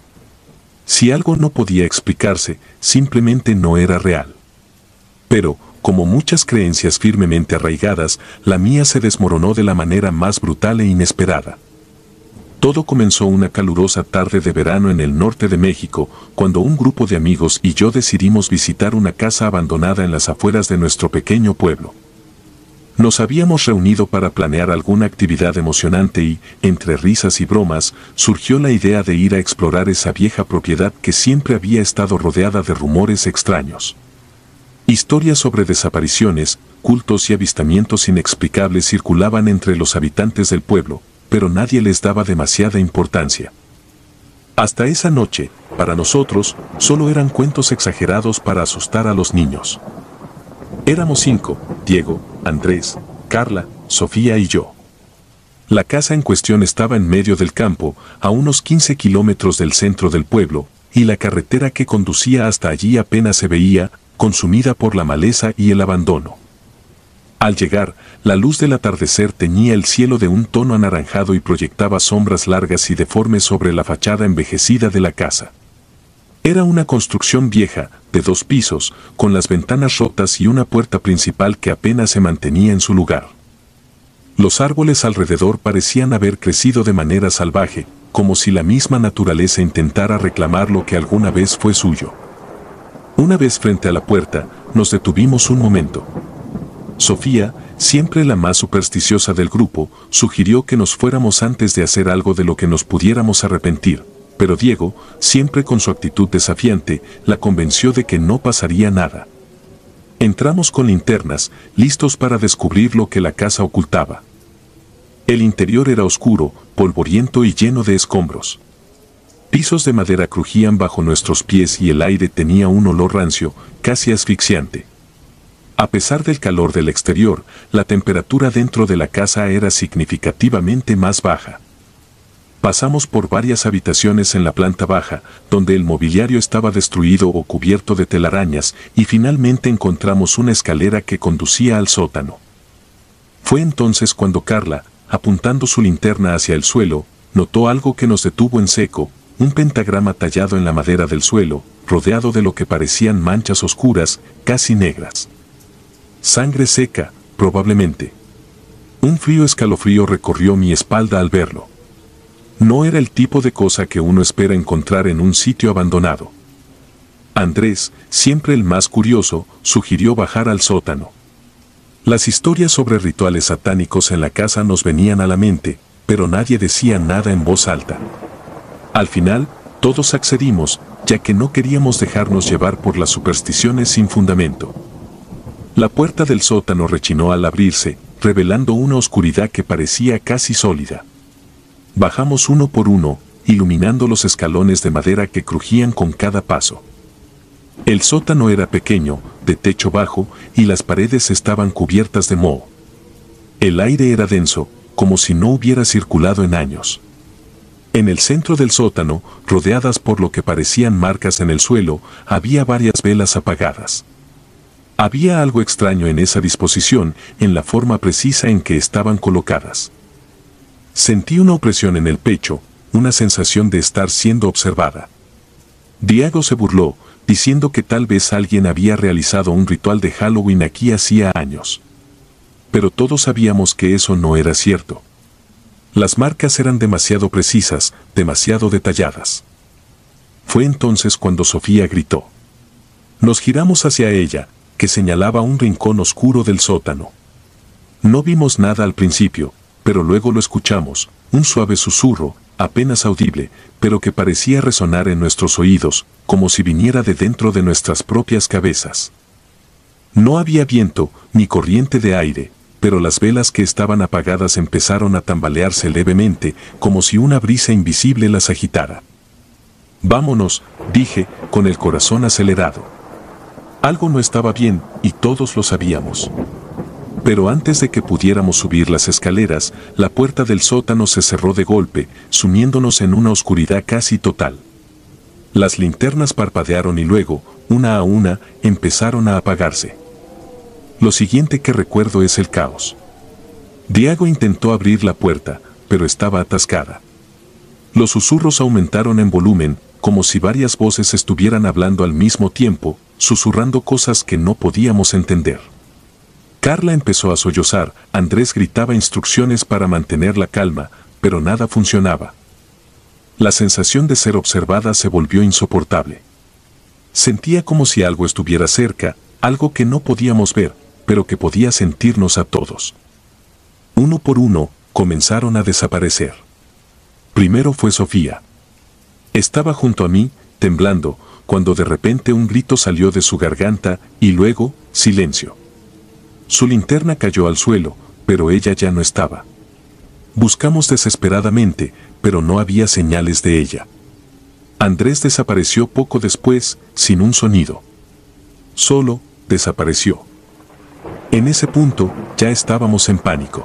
[SPEAKER 1] Si algo no podía explicarse, simplemente no era real. Pero, como muchas creencias firmemente arraigadas, la mía se desmoronó de la manera más brutal e inesperada. Todo comenzó una calurosa tarde de verano en el norte de México, cuando un grupo de amigos y yo decidimos visitar una casa abandonada en las afueras de nuestro pequeño pueblo. Nos habíamos reunido para planear alguna actividad emocionante y, entre risas y bromas, surgió la idea de ir a explorar esa vieja propiedad que siempre había estado rodeada de rumores extraños. Historias sobre desapariciones, cultos y avistamientos inexplicables circulaban entre los habitantes del pueblo, pero nadie les daba demasiada importancia. Hasta esa noche, para nosotros, solo eran cuentos exagerados para asustar a los niños. Éramos cinco: Diego, Andrés, Carla, Sofía y yo. La casa en cuestión estaba en medio del campo, a unos quince kilómetros del centro del pueblo, y la carretera que conducía hasta allí apenas se veía, consumida por la maleza y el abandono. Al llegar, la luz del atardecer teñía el cielo de un tono anaranjado y proyectaba sombras largas y deformes sobre la fachada envejecida de la casa. Era una construcción vieja, de dos pisos, con las ventanas rotas y una puerta principal que apenas se mantenía en su lugar. Los árboles alrededor parecían haber crecido de manera salvaje, como si la misma naturaleza intentara reclamar lo que alguna vez fue suyo. Una vez frente a la puerta, nos detuvimos un momento. Sofía, siempre la más supersticiosa del grupo, sugirió que nos fuéramos antes de hacer algo de lo que nos pudiéramos arrepentir. pero Diego, siempre con su actitud desafiante, la convenció de que no pasaría nada. Entramos con linternas, listos para descubrir lo que la casa ocultaba. El interior era oscuro, polvoriento y lleno de escombros. Pisos de madera crujían bajo nuestros pies y el aire tenía un olor rancio, casi asfixiante. A pesar del calor del exterior, la temperatura dentro de la casa era significativamente más baja. Pasamos por varias habitaciones en la planta baja, donde el mobiliario estaba destruido o cubierto de telarañas, y finalmente encontramos una escalera que conducía al sótano. Fue entonces cuando Carla, apuntando su linterna hacia el suelo, notó algo que nos detuvo en seco, un pentagrama tallado en la madera del suelo, rodeado de lo que parecían manchas oscuras, casi negras. Sangre seca, probablemente. Un frío escalofrío recorrió mi espalda al verlo. No era el tipo de cosa que uno espera encontrar en un sitio abandonado. Andrés, siempre el más curioso, sugirió bajar al sótano. Las historias sobre rituales satánicos en la casa nos venían a la mente, pero nadie decía nada en voz alta. Al final, todos accedimos, ya que no queríamos dejarnos llevar por las supersticiones sin fundamento. La puerta del sótano rechinó al abrirse, revelando una oscuridad que parecía casi sólida. Bajamos uno por uno, iluminando los escalones de madera que crujían con cada paso. El sótano era pequeño, de techo bajo, y las paredes estaban cubiertas de moho. El aire era denso, como si no hubiera circulado en años. En el centro del sótano, rodeadas por lo que parecían marcas en el suelo, había varias velas apagadas. Había algo extraño en esa disposición, en la forma precisa en que estaban colocadas. Sentí una opresión en el pecho, una sensación de estar siendo observada. Diego se burló, diciendo que tal vez alguien había realizado un ritual de Halloween aquí hacía años. Pero todos sabíamos que eso no era cierto. Las marcas eran demasiado precisas, demasiado detalladas. Fue entonces cuando Sofía gritó. Nos giramos hacia ella, que señalaba un rincón oscuro del sótano. No vimos nada al principio, pero luego lo escuchamos, un suave susurro, apenas audible, pero que parecía resonar en nuestros oídos, como si viniera de dentro de nuestras propias cabezas. No había viento, ni corriente de aire, pero las velas que estaban apagadas empezaron a tambalearse levemente, como si una brisa invisible las agitara. «Vámonos», dije, con el corazón acelerado. Algo no estaba bien, y todos lo sabíamos. Pero antes de que pudiéramos subir las escaleras, la puerta del sótano se cerró de golpe, sumiéndonos en una oscuridad casi total. Las linternas parpadearon y luego, una a una, empezaron a apagarse. Lo siguiente que recuerdo es el caos. Diego intentó abrir la puerta, pero estaba atascada. Los susurros aumentaron en volumen, como si varias voces estuvieran hablando al mismo tiempo, susurrando cosas que no podíamos entender. Carla empezó a sollozar, Andrés gritaba instrucciones para mantener la calma, pero nada funcionaba. La sensación de ser observada se volvió insoportable. Sentía como si algo estuviera cerca, algo que no podíamos ver, pero que podía sentirnos a todos. Uno por uno, comenzaron a desaparecer. Primero fue Sofía. Estaba junto a mí, temblando, cuando de repente un grito salió de su garganta, y luego, silencio. Su linterna cayó al suelo, pero ella ya no estaba. Buscamos desesperadamente, pero no había señales de ella. Andrés desapareció poco después, sin un sonido. Solo, desapareció. En ese punto, ya estábamos en pánico.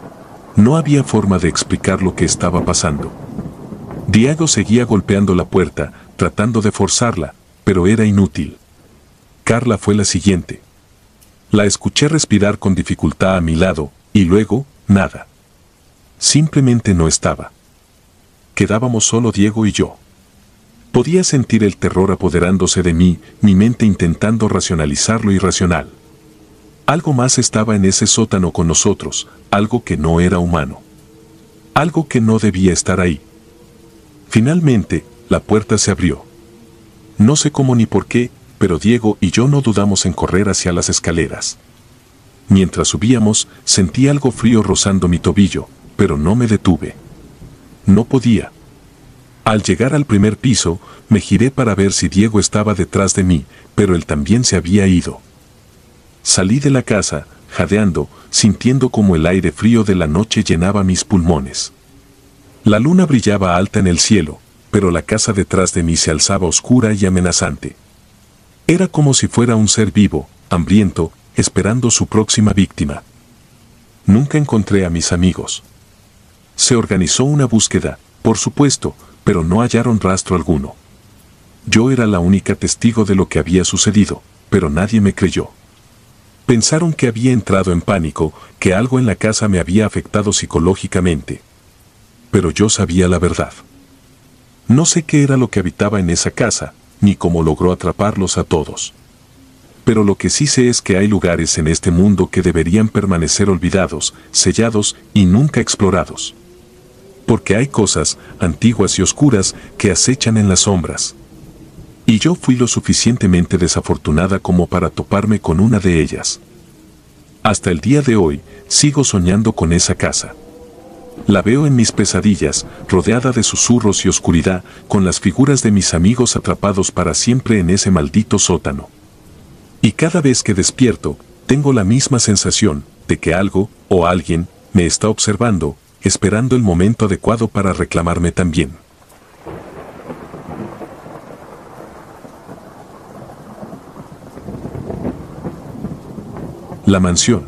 [SPEAKER 1] No había forma de explicar lo que estaba pasando. Diego seguía golpeando la puerta, tratando de forzarla, pero era inútil. Carla fue la siguiente. La escuché respirar con dificultad a mi lado, y luego, nada. Simplemente no estaba. Quedábamos solo Diego y yo. Podía sentir el terror apoderándose de mí, mi mente intentando racionalizar lo irracional. Algo más estaba en ese sótano con nosotros, algo que no era humano. Algo que no debía estar ahí. Finalmente, la puerta se abrió. No sé cómo ni por qué, pero Diego y yo no dudamos en correr hacia las escaleras. Mientras subíamos, sentí algo frío rozando mi tobillo, pero no me detuve. No podía. Al llegar al primer piso, me giré para ver si Diego estaba detrás de mí, pero él también se había ido. Salí de la casa, jadeando, sintiendo como el aire frío de la noche llenaba mis pulmones. La luna brillaba alta en el cielo, pero la casa detrás de mí se alzaba oscura y amenazante. Era como si fuera un ser vivo, hambriento, esperando su próxima víctima. Nunca encontré a mis amigos. Se organizó una búsqueda, por supuesto, pero no hallaron rastro alguno. Yo era la única testigo de lo que había sucedido, pero nadie me creyó. Pensaron que había entrado en pánico, que algo en la casa me había afectado psicológicamente. Pero yo sabía la verdad. No sé qué era lo que habitaba en esa casa, ni cómo logró atraparlos a todos. Pero lo que sí sé es que hay lugares en este mundo que deberían permanecer olvidados, sellados y nunca explorados. Porque hay cosas, antiguas y oscuras, que acechan en las sombras. Y yo fui lo suficientemente desafortunada como para toparme con una de ellas. Hasta el día de hoy, sigo soñando con esa casa. La veo en mis pesadillas, rodeada de susurros y oscuridad, con las figuras de mis amigos atrapados para siempre en ese maldito sótano. Y cada vez que despierto, tengo la misma sensación de que algo, o alguien, me está observando, esperando el momento adecuado para reclamarme también. La mansión.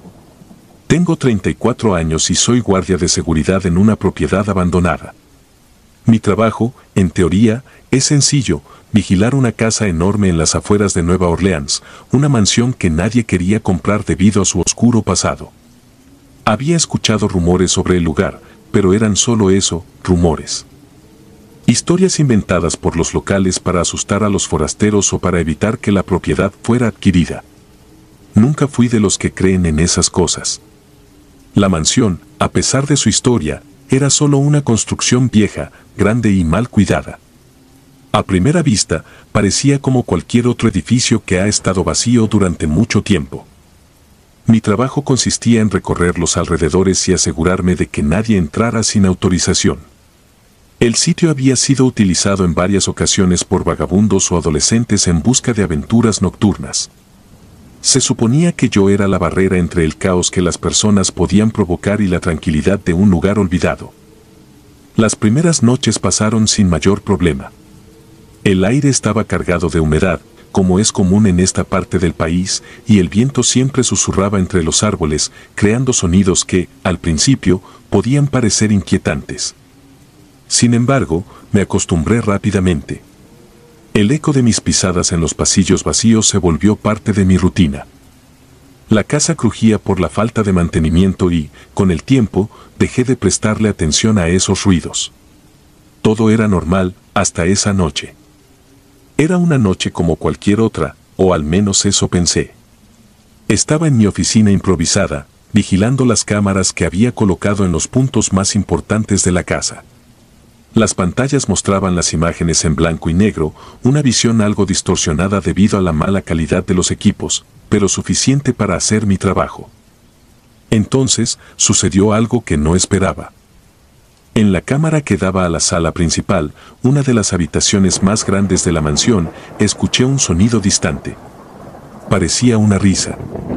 [SPEAKER 1] Tengo treinta y cuatro años y soy guardia de seguridad en una propiedad abandonada. Mi trabajo, en teoría, es sencillo, vigilar una casa enorme en las afueras de Nueva Orleans, una mansión que nadie quería comprar debido a su oscuro pasado. Había escuchado rumores sobre el lugar, pero eran solo eso, rumores. Historias inventadas por los locales para asustar a los forasteros o para evitar que la propiedad fuera adquirida. Nunca fui de los que creen en esas cosas. La mansión, a pesar de su historia, era solo una construcción vieja, grande y mal cuidada. A primera vista, parecía como cualquier otro edificio que ha estado vacío durante mucho tiempo. Mi trabajo consistía en recorrer los alrededores y asegurarme de que nadie entrara sin autorización. El sitio había sido utilizado en varias ocasiones por vagabundos o adolescentes en busca de aventuras nocturnas. Se suponía que yo era la barrera entre el caos que las personas podían provocar y la tranquilidad de un lugar olvidado. Las primeras noches pasaron sin mayor problema. El aire estaba cargado de humedad, como es común en esta parte del país, y el viento siempre susurraba entre los árboles, creando sonidos que, al principio, podían parecer inquietantes. Sin embargo, me acostumbré rápidamente. El eco de mis pisadas en los pasillos vacíos se volvió parte de mi rutina. La casa crujía por la falta de mantenimiento y, con el tiempo, dejé de prestarle atención a esos ruidos. Todo era normal, hasta esa noche. Era una noche como cualquier otra, o al menos eso pensé. Estaba en mi oficina improvisada, vigilando las cámaras que había colocado en los puntos más importantes de la casa. Las pantallas mostraban las imágenes en blanco y negro, una visión algo distorsionada debido a la mala calidad de los equipos, pero suficiente para hacer mi trabajo. Entonces, sucedió algo que no esperaba. En la cámara que daba a la sala principal, una de las habitaciones más grandes de la mansión, escuché un sonido distante. Parecía una risa.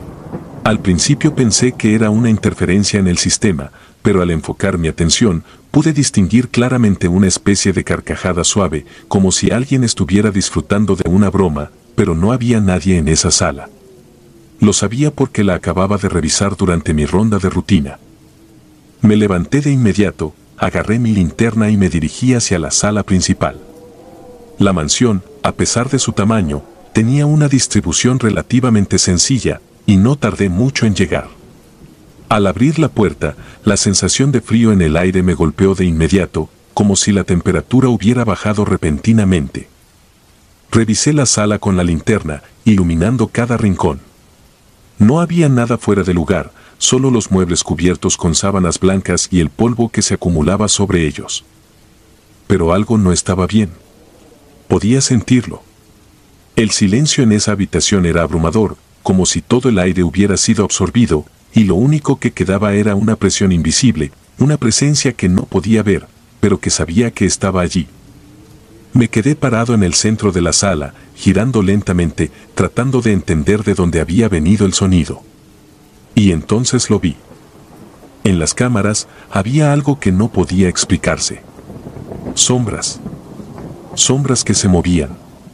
[SPEAKER 1] Al principio pensé que era una interferencia en el sistema, pero al enfocar mi atención, pude distinguir claramente una especie de carcajada suave, como si alguien estuviera disfrutando de una broma, pero no había nadie en esa sala. Lo sabía porque la acababa de revisar durante mi ronda de rutina. Me levanté de inmediato, agarré mi linterna y me dirigí hacia la sala principal. La mansión, a pesar de su tamaño, tenía una distribución relativamente sencilla, y no tardé mucho en llegar. Al abrir la puerta, la sensación de frío en el aire me golpeó de inmediato, como si la temperatura hubiera bajado repentinamente. Revisé la sala con la linterna, iluminando cada rincón. No había nada fuera de lugar, solo los muebles cubiertos con sábanas blancas y el polvo que se acumulaba sobre ellos. Pero algo no estaba bien. Podía sentirlo. El silencio en esa habitación era abrumador, como si todo el aire hubiera sido absorbido, y lo único que quedaba era una presión invisible, una presencia que no podía ver, pero que sabía que estaba allí. Me quedé parado en el centro de la sala, girando lentamente, tratando de entender de dónde había venido el sonido. Y entonces lo vi. En las cámaras había algo que no podía explicarse. Sombras. Sombras que se movían.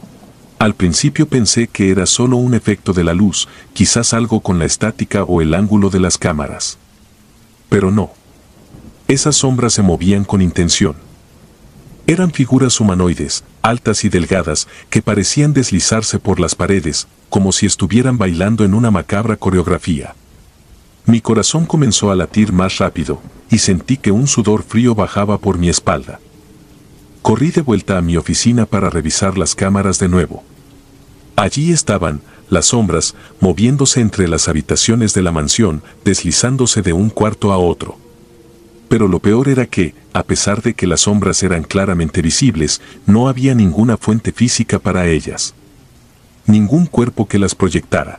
[SPEAKER 1] Al principio pensé que era solo un efecto de la luz, quizás algo con la estática o el ángulo de las cámaras. Pero no. Esas sombras se movían con intención. Eran figuras humanoides, altas y delgadas, que parecían deslizarse por las paredes, como si estuvieran bailando en una macabra coreografía. Mi corazón comenzó a latir más rápido, y sentí que un sudor frío bajaba por mi espalda. Corrí de vuelta a mi oficina para revisar las cámaras de nuevo. Allí estaban, las sombras, moviéndose entre las habitaciones de la mansión, deslizándose de un cuarto a otro. Pero lo peor era que, a pesar de que las sombras eran claramente visibles, no había ninguna fuente física para ellas. Ningún cuerpo que las proyectara.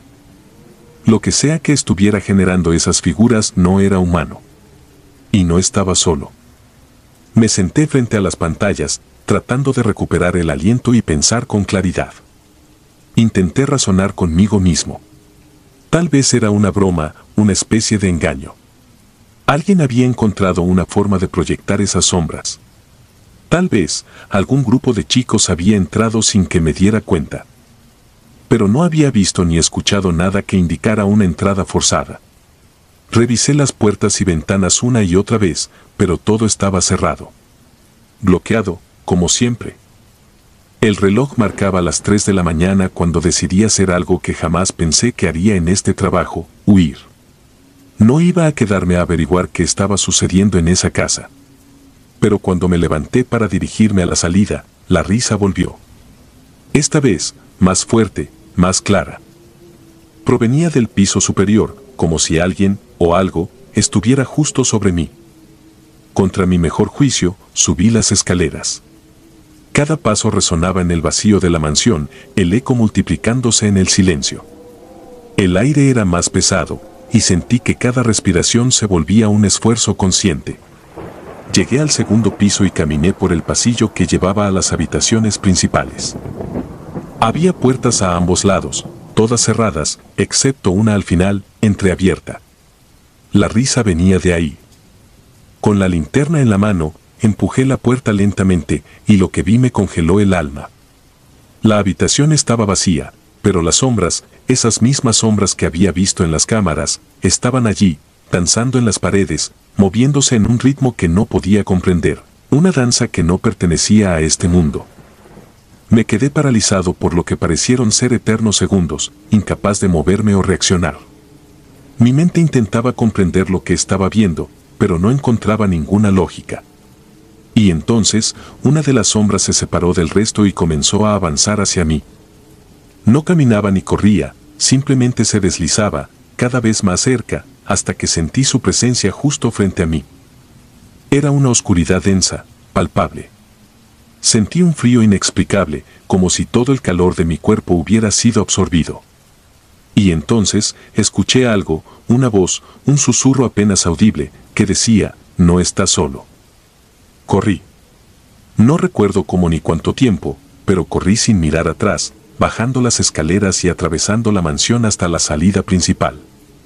[SPEAKER 1] Lo que sea que estuviera generando esas figuras no era humano. Y no estaba solo. Me senté frente a las pantallas, tratando de recuperar el aliento y pensar con claridad. Intenté razonar conmigo mismo. Tal vez era una broma, una especie de engaño. Alguien había encontrado una forma de proyectar esas sombras. Tal vez, algún grupo de chicos había entrado sin que me diera cuenta. Pero no había visto ni escuchado nada que indicara una entrada forzada. Revisé las puertas y ventanas una y otra vez, pero todo estaba cerrado. Bloqueado, como siempre. El reloj marcaba las tres de la mañana cuando decidí hacer algo que jamás pensé que haría en este trabajo, huir. No iba a quedarme a averiguar qué estaba sucediendo en esa casa. Pero cuando me levanté para dirigirme a la salida, la risa volvió. Esta vez, más fuerte, más clara. Provenía del piso superior, como si alguien, o algo, estuviera justo sobre mí. Contra mi mejor juicio, subí las escaleras. Cada paso resonaba en el vacío de la mansión, el eco multiplicándose en el silencio. El aire era más pesado, y sentí que cada respiración se volvía un esfuerzo consciente. Llegué al segundo piso y caminé por el pasillo que llevaba a las habitaciones principales. Había puertas a ambos lados, todas cerradas, excepto una al final, entreabierta. La risa venía de ahí. Con la linterna en la mano, empujé la puerta lentamente, y lo que vi me congeló el alma. La habitación estaba vacía, pero las sombras, esas mismas sombras que había visto en las cámaras, estaban allí, danzando en las paredes, moviéndose en un ritmo que no podía comprender, una danza que no pertenecía a este mundo. Me quedé paralizado por lo que parecieron ser eternos segundos, incapaz de moverme o reaccionar. Mi mente intentaba comprender lo que estaba viendo, pero no encontraba ninguna lógica. Y entonces, una de las sombras se separó del resto y comenzó a avanzar hacia mí. No caminaba ni corría, simplemente se deslizaba, cada vez más cerca, hasta que sentí su presencia justo frente a mí. Era una oscuridad densa, palpable. Sentí un frío inexplicable, como si todo el calor de mi cuerpo hubiera sido absorbido. Y entonces, escuché algo, una voz, un susurro apenas audible, que decía, no estás solo. Corrí. No recuerdo cómo ni cuánto tiempo, pero corrí sin mirar atrás, bajando las escaleras y atravesando la mansión hasta la salida principal.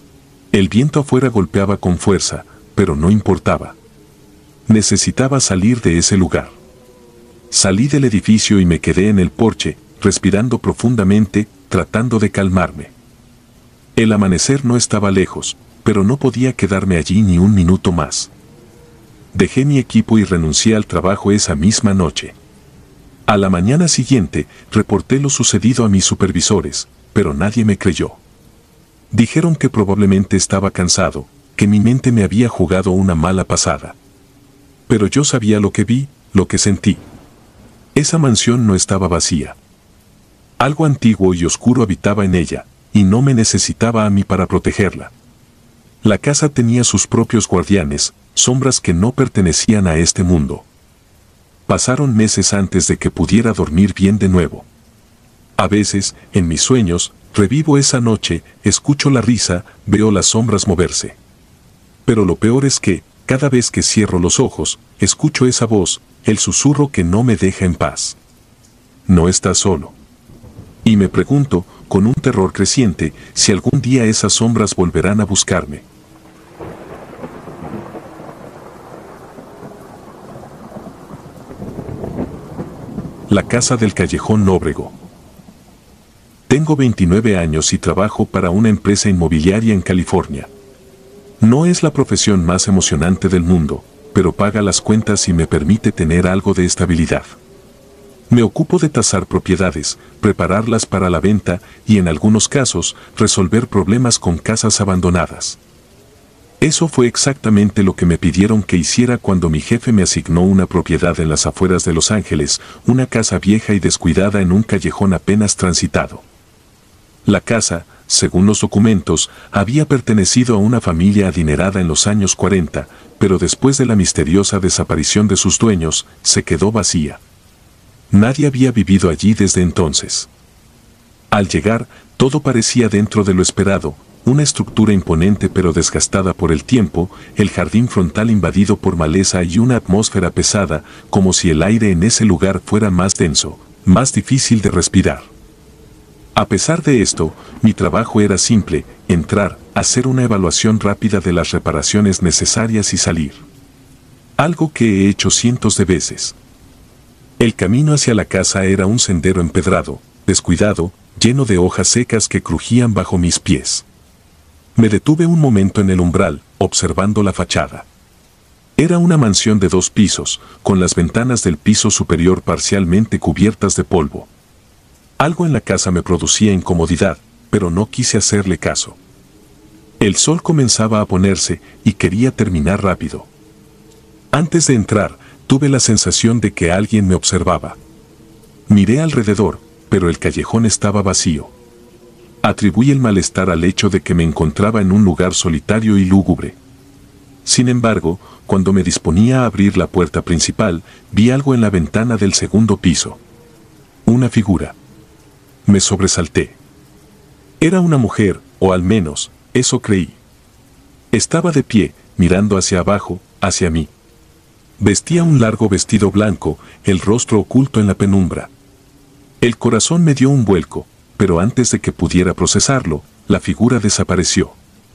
[SPEAKER 1] El viento afuera golpeaba con fuerza, pero no importaba. Necesitaba salir de ese lugar. Salí del edificio y me quedé en el porche, respirando profundamente, tratando de calmarme. El amanecer no estaba lejos, pero no podía quedarme allí ni un minuto más. Dejé mi equipo y renuncié al trabajo esa misma noche. A la mañana siguiente, reporté lo sucedido a mis supervisores, pero nadie me creyó. Dijeron que probablemente estaba cansado, que mi mente me había jugado una mala pasada. Pero yo sabía lo que vi, lo que sentí. Esa mansión no estaba vacía. Algo antiguo y oscuro habitaba en ella, y no me necesitaba a mí para protegerla. La casa tenía sus propios guardianes, sombras que no pertenecían a este mundo. Pasaron meses antes de que pudiera dormir bien de nuevo. A veces, en mis sueños, revivo esa noche, escucho la risa, veo las sombras moverse. Pero lo peor es que, Cada vez que cierro los ojos, escucho esa voz, el susurro que no me deja en paz. No estás solo. Y me pregunto, con un terror creciente, si algún día esas sombras volverán a buscarme. La casa del Callejón Lóbrego. Tengo veintinueve años y trabajo para una empresa inmobiliaria en California. No es la profesión más emocionante del mundo, pero paga las cuentas y me permite tener algo de estabilidad. Me ocupo de tasar propiedades, prepararlas para la venta y en algunos casos, resolver problemas con casas abandonadas. Eso fue exactamente lo que me pidieron que hiciera cuando mi jefe me asignó una propiedad en las afueras de Los Ángeles, una casa vieja y descuidada en un callejón apenas transitado. La casa, según los documentos, había pertenecido a una familia adinerada en los años cuarenta, pero después de la misteriosa desaparición de sus dueños, se quedó vacía. Nadie había vivido allí desde entonces. Al llegar, todo parecía dentro de lo esperado, una estructura imponente pero desgastada por el tiempo, el jardín frontal invadido por maleza y una atmósfera pesada, como si el aire en ese lugar fuera más denso, más difícil de respirar. A pesar de esto, mi trabajo era simple, entrar, hacer una evaluación rápida de las reparaciones necesarias y salir. Algo que he hecho cientos de veces. El camino hacia la casa era un sendero empedrado, descuidado, lleno de hojas secas que crujían bajo mis pies. Me detuve un momento en el umbral, observando la fachada. Era una mansión de dos pisos, con las ventanas del piso superior parcialmente cubiertas de polvo. Algo en la casa me producía incomodidad, pero no quise hacerle caso. El sol comenzaba a ponerse y quería terminar rápido. Antes de entrar, tuve la sensación de que alguien me observaba. Miré alrededor, pero el callejón estaba vacío. Atribuí el malestar al hecho de que me encontraba en un lugar solitario y lúgubre. Sin embargo, cuando me disponía a abrir la puerta principal, vi algo en la ventana del segundo piso. Una figura. Me sobresalté. Era una mujer, o al menos, eso creí. Estaba de pie, mirando hacia abajo, hacia mí. Vestía un largo vestido blanco, el rostro oculto en la penumbra. El corazón me dio un vuelco, pero antes de que pudiera procesarlo, la figura desapareció.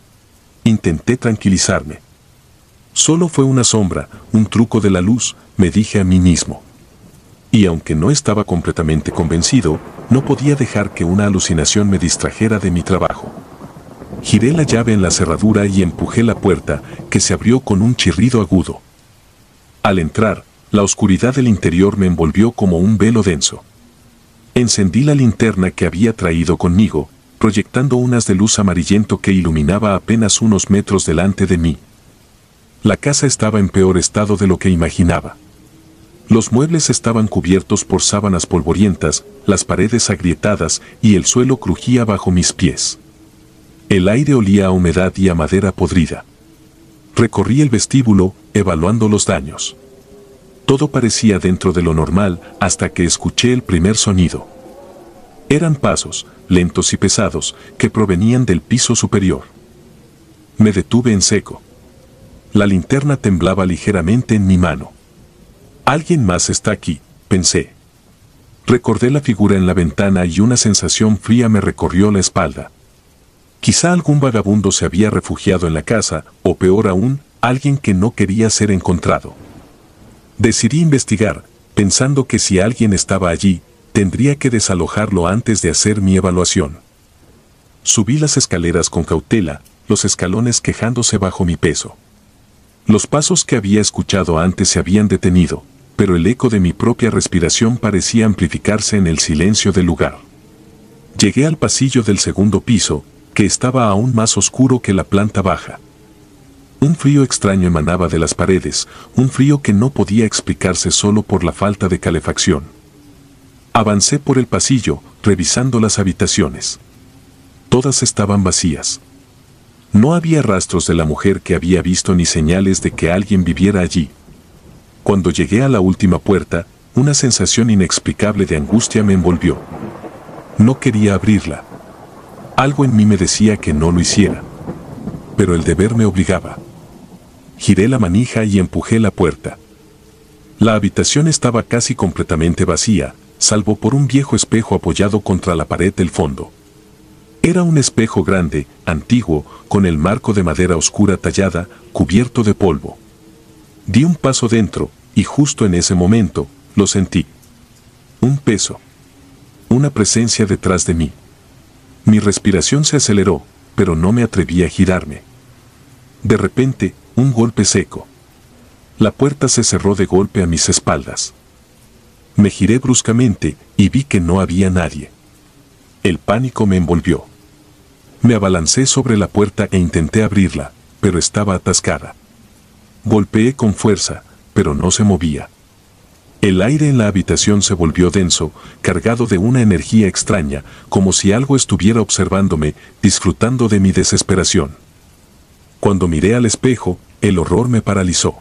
[SPEAKER 1] Intenté tranquilizarme. Solo fue una sombra, un truco de la luz, me dije a mí mismo. Y aunque no estaba completamente convencido, no podía dejar que una alucinación me distrajera de mi trabajo. Giré la llave en la cerradura y empujé la puerta, que se abrió con un chirrido agudo. Al entrar, la oscuridad del interior me envolvió como un velo denso. Encendí la linterna que había traído conmigo, proyectando un haz de luz amarillento que iluminaba apenas unos metros delante de mí. La casa estaba en peor estado de lo que imaginaba. Los muebles estaban cubiertos por sábanas polvorientas, las paredes agrietadas y el suelo crujía bajo mis pies. El aire olía a humedad y a madera podrida. Recorrí el vestíbulo, evaluando los daños. Todo parecía dentro de lo normal hasta que escuché el primer sonido. Eran pasos, lentos y pesados, que provenían del piso superior. Me detuve en seco. La linterna temblaba ligeramente en mi mano. Alguien más está aquí, pensé. Recordé la figura en la ventana y una sensación fría me recorrió la espalda. Quizá algún vagabundo se había refugiado en la casa, o peor aún, alguien que no quería ser encontrado. Decidí investigar, pensando que si alguien estaba allí, tendría que desalojarlo antes de hacer mi evaluación. Subí las escaleras con cautela, los escalones quejándose bajo mi peso. Los pasos que había escuchado antes se habían detenido, pero el eco de mi propia respiración parecía amplificarse en el silencio del lugar. Llegué al pasillo del segundo piso, que estaba aún más oscuro que la planta baja. Un frío extraño emanaba de las paredes, un frío que no podía explicarse solo por la falta de calefacción. Avancé por el pasillo, revisando las habitaciones. Todas estaban vacías. No había rastros de la mujer que había visto ni señales de que alguien viviera allí. Cuando llegué a la última puerta, una sensación inexplicable de angustia me envolvió. No quería abrirla. Algo en mí me decía que no lo hiciera. Pero el deber me obligaba. giré la manija y empujé la puerta. La habitación estaba casi completamente vacía, salvo por un viejo espejo apoyado contra la pared del fondo. Era un espejo grande, antiguo, con el marco de madera oscura tallada, cubierto de polvo. Di un paso dentro, y justo en ese momento, lo sentí. Un peso. Una presencia detrás de mí. Mi respiración se aceleró, pero no me atreví a girarme. De repente, un golpe seco. La puerta se cerró de golpe a mis espaldas. Me giré bruscamente y vi que no había nadie. El pánico me envolvió. Me abalancé sobre la puerta e intenté abrirla, pero estaba atascada. Golpeé con fuerza, pero no se movía. El aire en la habitación se volvió denso, cargado de una energía extraña, como si algo estuviera observándome, disfrutando de mi desesperación. Cuando miré al espejo, el horror me paralizó.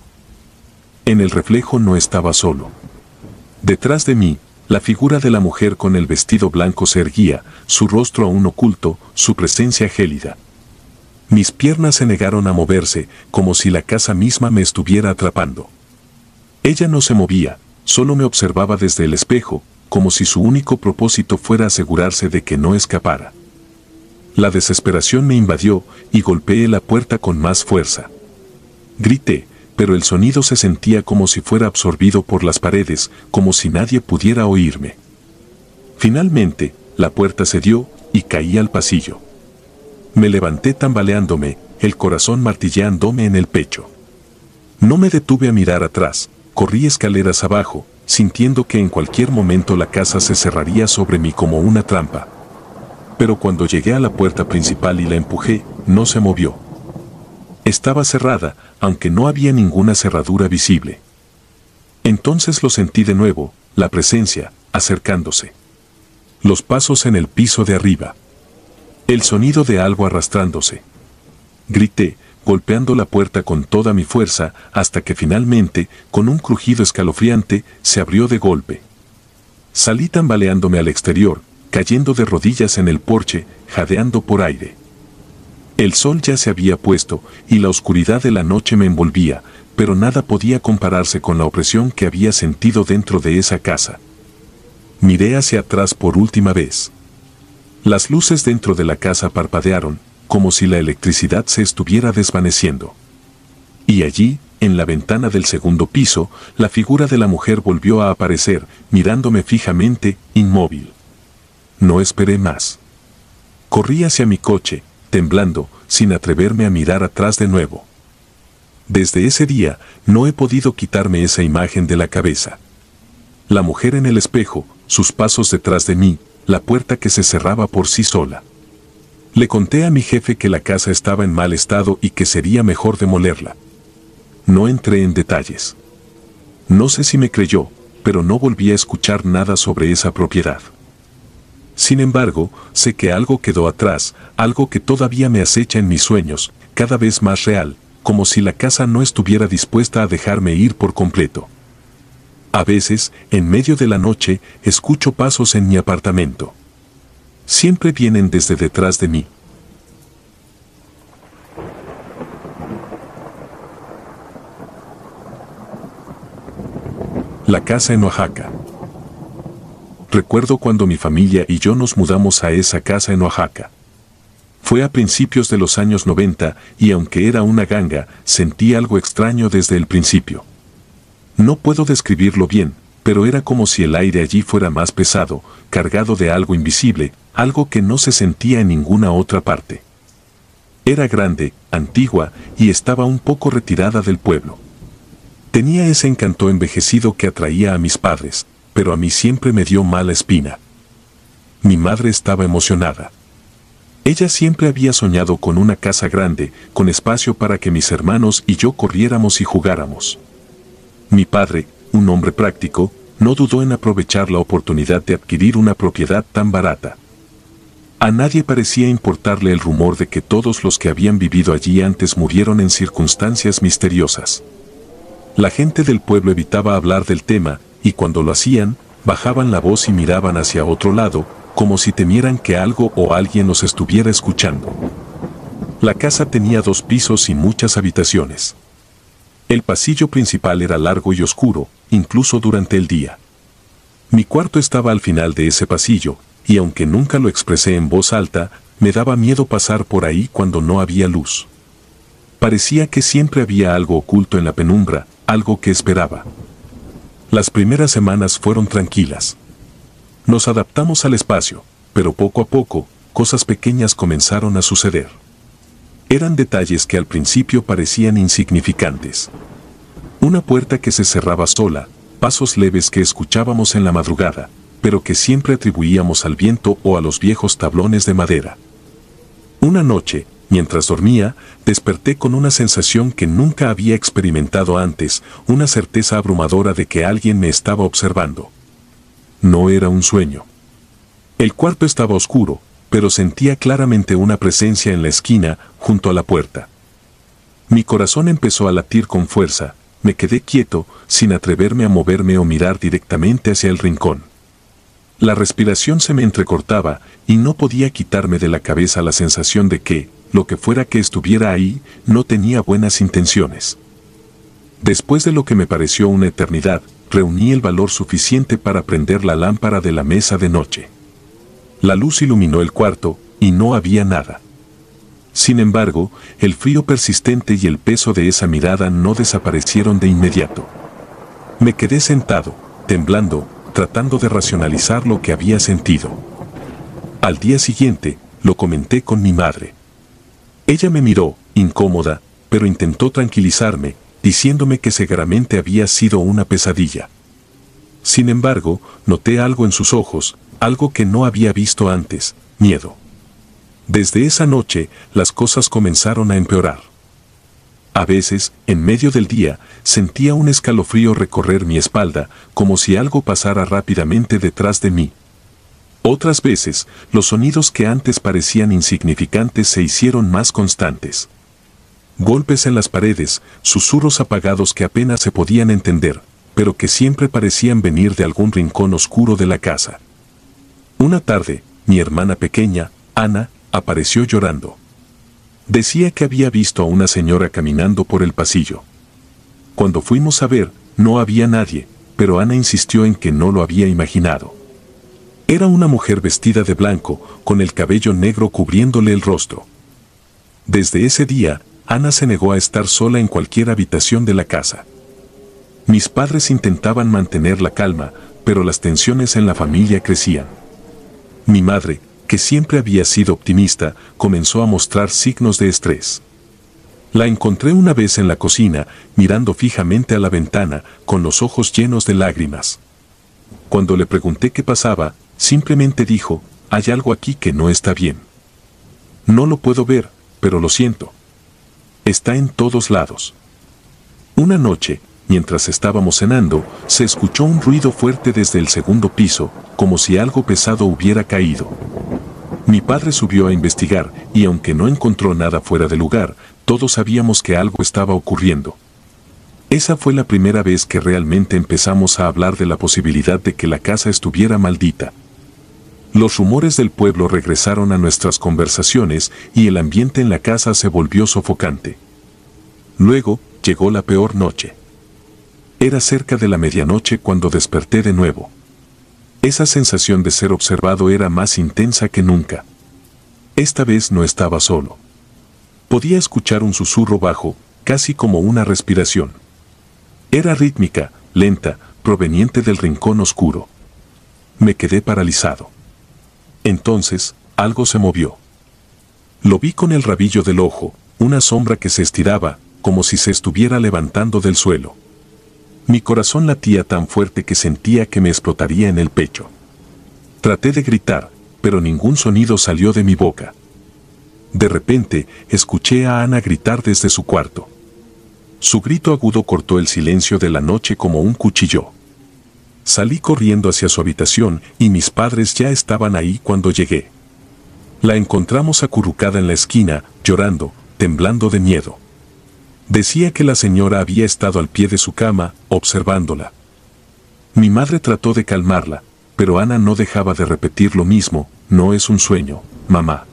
[SPEAKER 1] En el reflejo no estaba solo. Detrás de mí, la figura de la mujer con el vestido blanco se erguía, su rostro aún oculto, su presencia gélida. Mis piernas se negaron a moverse, como si la casa misma me estuviera atrapando. Ella no se movía, solo me observaba desde el espejo, como si su único propósito fuera asegurarse de que no escapara. La desesperación me invadió y golpeé la puerta con más fuerza. Grité, pero el sonido se sentía como si fuera absorbido por las paredes, como si nadie pudiera oírme. Finalmente, la puerta cedió y caí al pasillo. Me levanté tambaleándome, el corazón martilleándome en el pecho. No me detuve a mirar atrás, corrí escaleras abajo, sintiendo que en cualquier momento la casa se cerraría sobre mí como una trampa. Pero cuando llegué a la puerta principal y la empujé, no se movió. Estaba cerrada, aunque no había ninguna cerradura visible. Entonces lo sentí de nuevo, la presencia, acercándose. Los pasos en el piso de arriba. El sonido de algo arrastrándose. Grité, golpeando la puerta con toda mi fuerza, hasta que finalmente, con un crujido escalofriante, se abrió de golpe. Salí tambaleándome al exterior, cayendo de rodillas en el porche, jadeando por aire. El sol ya se había puesto, y la oscuridad de la noche me envolvía, pero nada podía compararse con la opresión que había sentido dentro de esa casa. Miré hacia atrás por última vez. Las luces dentro de la casa parpadearon, como si la electricidad se estuviera desvaneciendo. Y allí, en la ventana del segundo piso, la figura de la mujer volvió a aparecer, mirándome fijamente, inmóvil. No esperé más. Corrí hacia mi coche, temblando, sin atreverme a mirar atrás de nuevo. Desde ese día, no he podido quitarme esa imagen de la cabeza. La mujer en el espejo, sus pasos detrás de mí, la puerta que se cerraba por sí sola. Le conté a mi jefe que la casa estaba en mal estado y que sería mejor demolerla. No entré en detalles. No sé si me creyó, pero no volví a escuchar nada sobre esa propiedad. Sin embargo, sé que algo quedó atrás, algo que todavía me acecha en mis sueños, cada vez más real, como si la casa no estuviera dispuesta a dejarme ir por completo. A veces, en medio de la noche, escucho pasos en mi apartamento. Siempre vienen desde detrás de mí. La casa en Oaxaca. Recuerdo cuando mi familia y yo nos mudamos a esa casa en Oaxaca. Fue a principios de los años noventa y aunque era una ganga, sentí algo extraño desde el principio. No puedo describirlo bien, pero era como si el aire allí fuera más pesado, cargado de algo invisible, algo que no se sentía en ninguna otra parte. Era grande, antigua y estaba un poco retirada del pueblo. Tenía ese encanto envejecido que atraía a mis padres, pero a mí siempre me dio mala espina. Mi madre estaba emocionada. Ella siempre había soñado con una casa grande, con espacio para que mis hermanos y yo corriéramos y jugáramos. Mi padre, un hombre práctico, no dudó en aprovechar la oportunidad de adquirir una propiedad tan barata. A nadie parecía importarle el rumor de que todos los que habían vivido allí antes murieron en circunstancias misteriosas. La gente del pueblo evitaba hablar del tema, y cuando lo hacían, bajaban la voz y miraban hacia otro lado, como si temieran que algo o alguien los estuviera escuchando. La casa tenía dos pisos y muchas habitaciones. El pasillo principal era largo y oscuro, incluso durante el día. Mi cuarto estaba al final de ese pasillo, y aunque nunca lo expresé en voz alta, me daba miedo pasar por ahí cuando no había luz. Parecía que siempre había algo oculto en la penumbra, algo que esperaba. Las primeras semanas fueron tranquilas. Nos adaptamos al espacio, pero poco a poco, cosas pequeñas comenzaron a suceder. Eran detalles que al principio parecían insignificantes. Una puerta que se cerraba sola, pasos leves que escuchábamos en la madrugada, pero que siempre atribuíamos al viento o a los viejos tablones de madera. Una noche, mientras dormía, desperté con una sensación que nunca había experimentado antes, una certeza abrumadora de que alguien me estaba observando. No era un sueño. El cuarto estaba oscuro, pero sentía claramente una presencia en la esquina, junto a la puerta. Mi corazón empezó a latir con fuerza, me quedé quieto, sin atreverme a moverme o mirar directamente hacia el rincón. La respiración se me entrecortaba, y no podía quitarme de la cabeza la sensación de que, lo que fuera que estuviera ahí, no tenía buenas intenciones. Después de lo que me pareció una eternidad, reuní el valor suficiente para prender la lámpara de la mesa de noche. La luz iluminó el cuarto, y no había nada. Sin embargo, el frío persistente y el peso de esa mirada no desaparecieron de inmediato. Me quedé sentado, temblando, tratando de racionalizar lo que había sentido. Al día siguiente, lo comenté con mi madre. Ella me miró, incómoda, pero intentó tranquilizarme, diciéndome que seguramente había sido una pesadilla. Sin embargo, noté algo en sus ojos, algo que no había visto antes, miedo. Desde esa noche, las cosas comenzaron a empeorar. A veces, en medio del día, sentía un escalofrío recorrer mi espalda, como si algo pasara rápidamente detrás de mí. Otras veces, los sonidos que antes parecían insignificantes se hicieron más constantes. Golpes en las paredes, susurros apagados que apenas se podían entender, pero que siempre parecían venir de algún rincón oscuro de la casa. Una tarde, mi hermana pequeña, Ana, apareció llorando. Decía que había visto a una señora caminando por el pasillo. Cuando fuimos a ver, no había nadie, pero Ana insistió en que no lo había imaginado. Era una mujer vestida de blanco, con el cabello negro cubriéndole el rostro. Desde ese día, Ana se negó a estar sola en cualquier habitación de la casa. Mis padres intentaban mantener la calma, pero las tensiones en la familia crecían. Mi madre, que siempre había sido optimista, comenzó a mostrar signos de estrés. La encontré una vez en la cocina, mirando fijamente a la ventana, con los ojos llenos de lágrimas. Cuando le pregunté qué pasaba, simplemente dijo, «Hay algo aquí que no está bien. No lo puedo ver, pero lo siento. Está en todos lados». Una noche, mientras estábamos cenando, se escuchó un ruido fuerte desde el segundo piso, como si algo pesado hubiera caído. Mi padre subió a investigar, y aunque no encontró nada fuera de lugar, todos sabíamos que algo estaba ocurriendo. Esa fue la primera vez que realmente empezamos a hablar de la posibilidad de que la casa estuviera maldita. Los rumores del pueblo regresaron a nuestras conversaciones y el ambiente en la casa se volvió sofocante. Luego, llegó la peor noche. Era cerca de la medianoche cuando desperté de nuevo. Esa sensación de ser observado era más intensa que nunca. Esta vez no estaba solo. Podía escuchar un susurro bajo, casi como una respiración. Era rítmica, lenta, proveniente del rincón oscuro. Me quedé paralizado. Entonces, algo se movió. Lo vi con el rabillo del ojo, una sombra que se estiraba, como si se estuviera levantando del suelo. Mi corazón latía tan fuerte que sentía que me explotaría en el pecho. Traté de gritar, pero ningún sonido salió de mi boca. De repente, escuché a Ana gritar desde su cuarto. Su grito agudo cortó el silencio de la noche como un cuchillo. Salí corriendo hacia su habitación y mis padres ya estaban ahí cuando llegué. La encontramos acurrucada en la esquina, llorando, temblando de miedo. Decía que la señora había estado al pie de su cama, observándola. Mi madre trató de calmarla, pero Ana no dejaba de repetir lo mismo, «No es un sueño, mamá.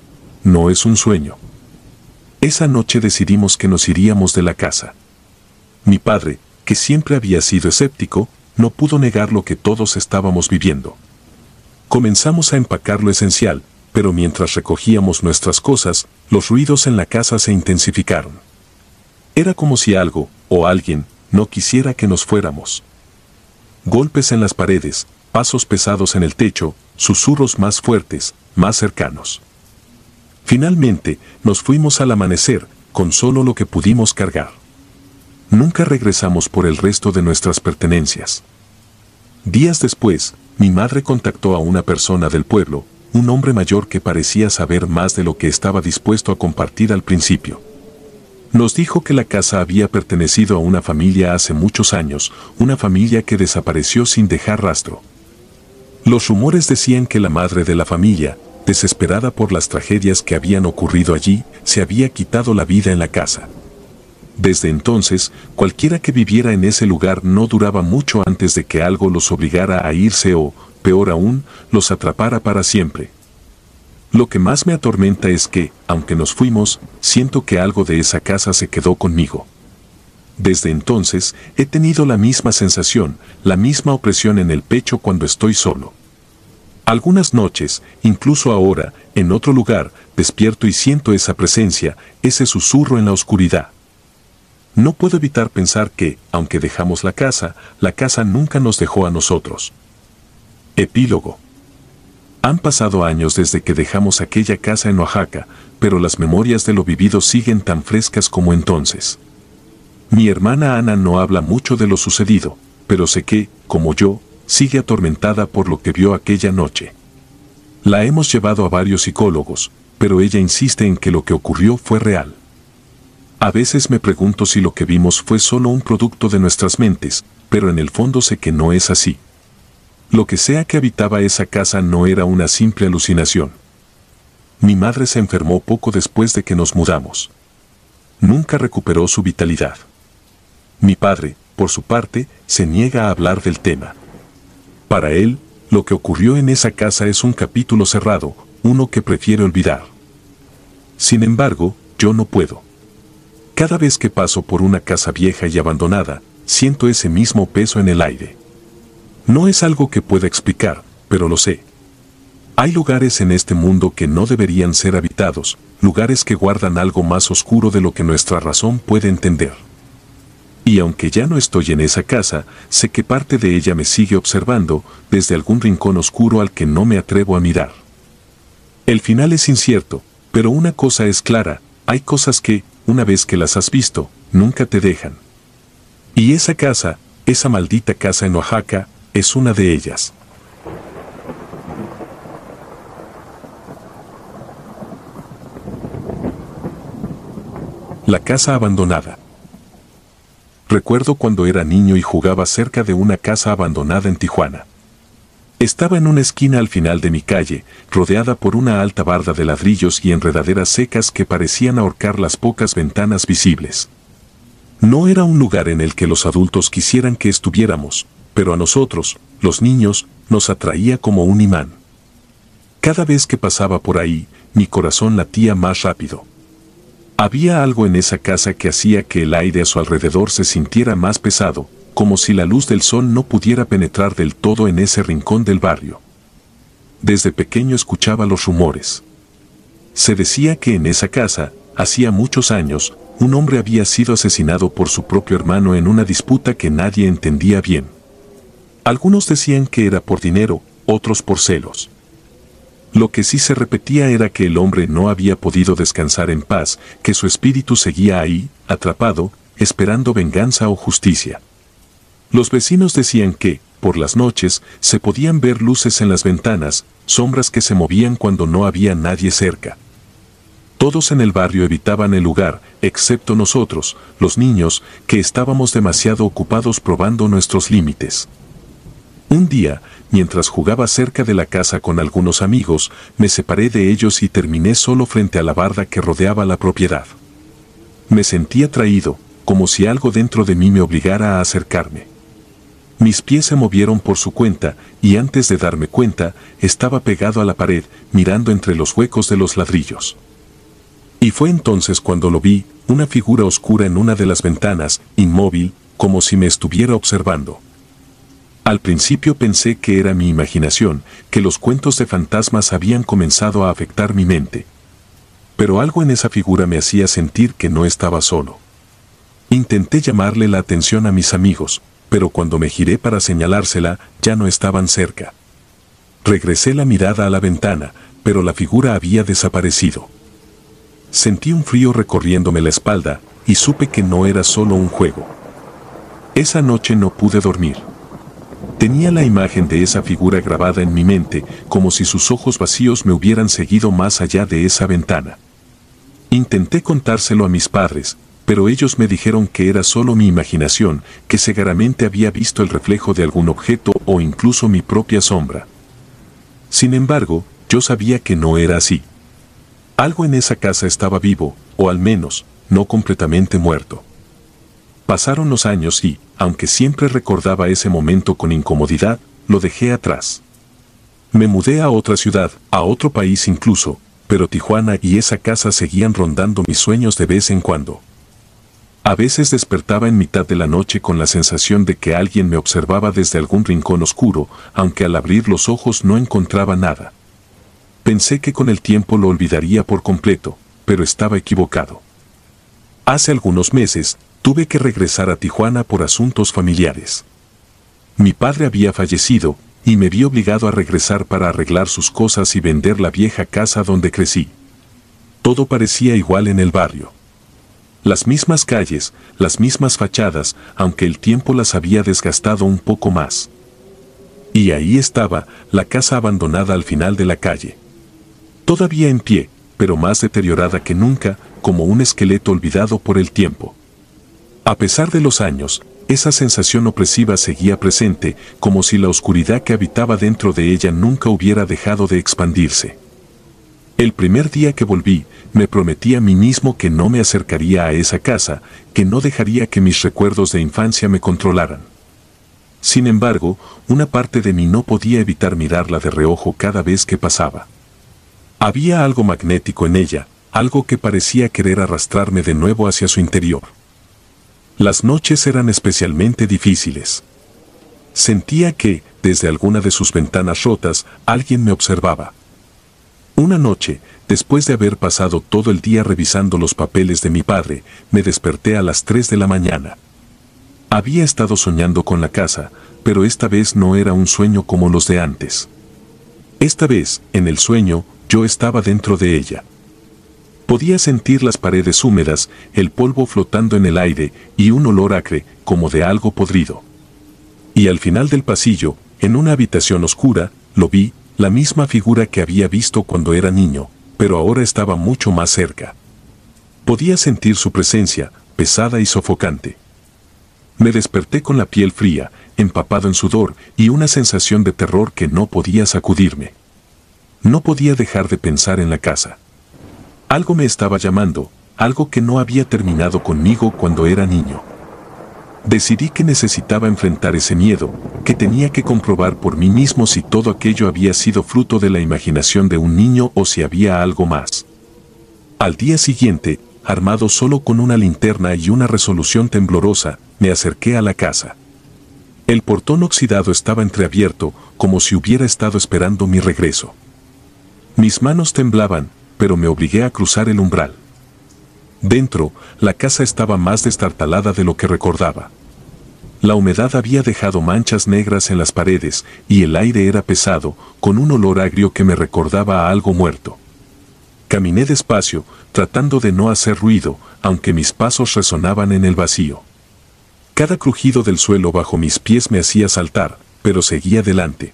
[SPEAKER 1] No es un sueño». Esa noche decidimos que nos iríamos de la casa. Mi padre, que siempre había sido escéptico, no pudo negar lo que todos estábamos viviendo. Comenzamos a empacar lo esencial, pero mientras recogíamos nuestras cosas, los ruidos en la casa se intensificaron. Era como si algo, o alguien, no quisiera que nos fuéramos. Golpes en las paredes, pasos pesados en el techo, susurros más fuertes, más cercanos. Finalmente, nos fuimos al amanecer, con solo lo que pudimos cargar. Nunca regresamos por el resto de nuestras pertenencias. Días después, mi madre contactó a una persona del pueblo, un hombre mayor que parecía saber más de lo que estaba dispuesto a compartir al principio. Nos dijo que la casa había pertenecido a una familia hace muchos años, una familia que desapareció sin dejar rastro. Los rumores decían que la madre de la familia, desesperada por las tragedias que habían ocurrido allí, se había quitado la vida en la casa. Desde entonces, cualquiera que viviera en ese lugar no duraba mucho antes de que algo los obligara a irse o, peor aún, los atrapara para siempre. Lo que más me atormenta es que, aunque nos fuimos, siento que algo de esa casa se quedó conmigo. Desde entonces, he tenido la misma sensación, la misma opresión en el pecho cuando estoy solo. Algunas noches, incluso ahora, en otro lugar, despierto y siento esa presencia, ese susurro en la oscuridad. No puedo evitar pensar que, aunque dejamos la casa, la casa nunca nos dejó a nosotros. Epílogo. Han pasado años desde que dejamos aquella casa en Oaxaca, pero las memorias de lo vivido siguen tan frescas como entonces. Mi hermana Ana no habla mucho de lo sucedido, pero sé que, como yo, sigue atormentada por lo que vio aquella noche. La hemos llevado a varios psicólogos, pero ella insiste en que lo que ocurrió fue real. A veces me pregunto si lo que vimos fue solo un producto de nuestras mentes, pero en el fondo sé que no es así. Lo que sea que habitaba esa casa no era una simple alucinación. Mi madre se enfermó poco después de que nos mudamos. Nunca recuperó su vitalidad. Mi padre, por su parte, se niega a hablar del tema. Para él, lo que ocurrió en esa casa es un capítulo cerrado, uno que prefiere olvidar. Sin embargo, yo no puedo. Cada vez que paso por una casa vieja y abandonada, siento ese mismo peso en el aire. No es algo que pueda explicar, pero lo sé. Hay lugares en este mundo que no deberían ser habitados, lugares que guardan algo más oscuro de lo que nuestra razón puede entender. Y aunque ya no estoy en esa casa, sé que parte de ella me sigue observando desde algún rincón oscuro al que no me atrevo a mirar. El final es incierto, pero una cosa es clara, hay cosas que, una vez que las has visto, nunca te dejan. Y esa casa, esa maldita casa en Oaxaca, es una de ellas. La casa abandonada. Recuerdo cuando era niño y jugaba cerca de una casa abandonada en Tijuana. Estaba en una esquina al final de mi calle, rodeada por una alta barda de ladrillos y enredaderas secas que parecían ahorcar las pocas ventanas visibles. No era un lugar en el que los adultos quisieran que estuviéramos, pero a nosotros, los niños, nos atraía como un imán. Cada vez que pasaba por ahí, mi corazón latía más rápido. Había algo en esa casa que hacía que el aire a su alrededor se sintiera más pesado, como si la luz del sol no pudiera penetrar del todo en ese rincón del barrio. Desde pequeño escuchaba los rumores. Se decía que en esa casa, hacía muchos años, un hombre había sido asesinado por su propio hermano en una disputa que nadie entendía bien. Algunos decían que era por dinero, otros por celos. Lo que sí se repetía era que el hombre no había podido descansar en paz, que su espíritu seguía ahí, atrapado, esperando venganza o justicia. Los vecinos decían que, por las noches, se podían ver luces en las ventanas, sombras que se movían cuando no había nadie cerca. Todos en el barrio evitaban el lugar, excepto nosotros, los niños, que estábamos demasiado ocupados probando nuestros límites. Un día, mientras jugaba cerca de la casa con algunos amigos, me separé de ellos y terminé solo frente a la barda que rodeaba la propiedad. Me sentí atraído, como si algo dentro de mí me obligara a acercarme. Mis pies se movieron por su cuenta, y antes de darme cuenta, estaba pegado a la pared, mirando entre los huecos de los ladrillos. Y fue entonces cuando lo vi, una figura oscura en una de las ventanas, inmóvil, como si me estuviera observando. Al principio pensé que era mi imaginación, que los cuentos de fantasmas habían comenzado a afectar mi mente. Pero algo en esa figura me hacía sentir que no estaba solo. Intenté llamarle la atención a mis amigos, pero cuando me giré para señalársela, ya no estaban cerca. Regresé la mirada a la ventana, pero la figura había desaparecido. Sentí un frío recorriéndome la espalda, y supe que no era solo un juego. Esa noche no pude dormir. Tenía la imagen de esa figura grabada en mi mente, como si sus ojos vacíos me hubieran seguido más allá de esa ventana. Intenté contárselo a mis padres, pero ellos me dijeron que era solo mi imaginación, que seguramente había visto el reflejo de algún objeto o incluso mi propia sombra. Sin embargo, yo sabía que no era así. Algo en esa casa estaba vivo, o al menos, no completamente muerto. Pasaron los años y, aunque siempre recordaba ese momento con incomodidad, lo dejé atrás. Me mudé a otra ciudad, a otro país incluso, pero Tijuana y esa casa seguían rondando mis sueños de vez en cuando. A veces despertaba en mitad de la noche con la sensación de que alguien me observaba desde algún rincón oscuro, aunque al abrir los ojos no encontraba nada. Pensé que con el tiempo lo olvidaría por completo, pero estaba equivocado. Hace algunos meses, tuve que regresar a Tijuana por asuntos familiares. Mi padre había fallecido, y me vi obligado a regresar para arreglar sus cosas y vender la vieja casa donde crecí. Todo parecía igual en el barrio. Las mismas calles, las mismas fachadas, aunque el tiempo las había desgastado un poco más. Y ahí estaba, la casa abandonada al final de la calle. Todavía en pie, pero más deteriorada que nunca, como un esqueleto olvidado por el tiempo. A pesar de los años, esa sensación opresiva seguía presente, como si la oscuridad que habitaba dentro de ella nunca hubiera dejado de expandirse. El primer día que volví, me prometí a mí mismo que no me acercaría a esa casa, que no dejaría que mis recuerdos de infancia me controlaran. Sin embargo, una parte de mí no podía evitar mirarla de reojo cada vez que pasaba. Había algo magnético en ella, algo que parecía querer arrastrarme de nuevo hacia su interior. Las noches eran especialmente difíciles. Sentía que, desde alguna de sus ventanas rotas, alguien me observaba. Una noche, después de haber pasado todo el día revisando los papeles de mi padre, me desperté a las tres de la mañana. Había estado soñando con la casa, pero esta vez no era un sueño como los de antes. Esta vez, en el sueño, yo estaba dentro de ella. Podía sentir las paredes húmedas, el polvo flotando en el aire y un olor acre, como de algo podrido. Y al final del pasillo, en una habitación oscura, lo vi, la misma figura que había visto cuando era niño, pero ahora estaba mucho más cerca. Podía sentir su presencia, pesada y sofocante. Me desperté con la piel fría, empapado en sudor y una sensación de terror que no podía sacudirme. No podía dejar de pensar en la casa. Algo me estaba llamando, algo que no había terminado conmigo cuando era niño. Decidí que necesitaba enfrentar ese miedo, que tenía que comprobar por mí mismo si todo aquello había sido fruto de la imaginación de un niño o si había algo más. Al día siguiente, armado solo con una linterna y una resolución temblorosa, me acerqué a la casa. El portón oxidado estaba entreabierto, como si hubiera estado esperando mi regreso. Mis manos temblaban, pero me obligué a cruzar el umbral. Dentro, la casa estaba más destartalada de lo que recordaba. La humedad había dejado manchas negras en las paredes y el aire era pesado, con un olor agrio que me recordaba a algo muerto. Caminé despacio, tratando de no hacer ruido, aunque mis pasos resonaban en el vacío. Cada crujido del suelo bajo mis pies me hacía saltar, pero seguía adelante.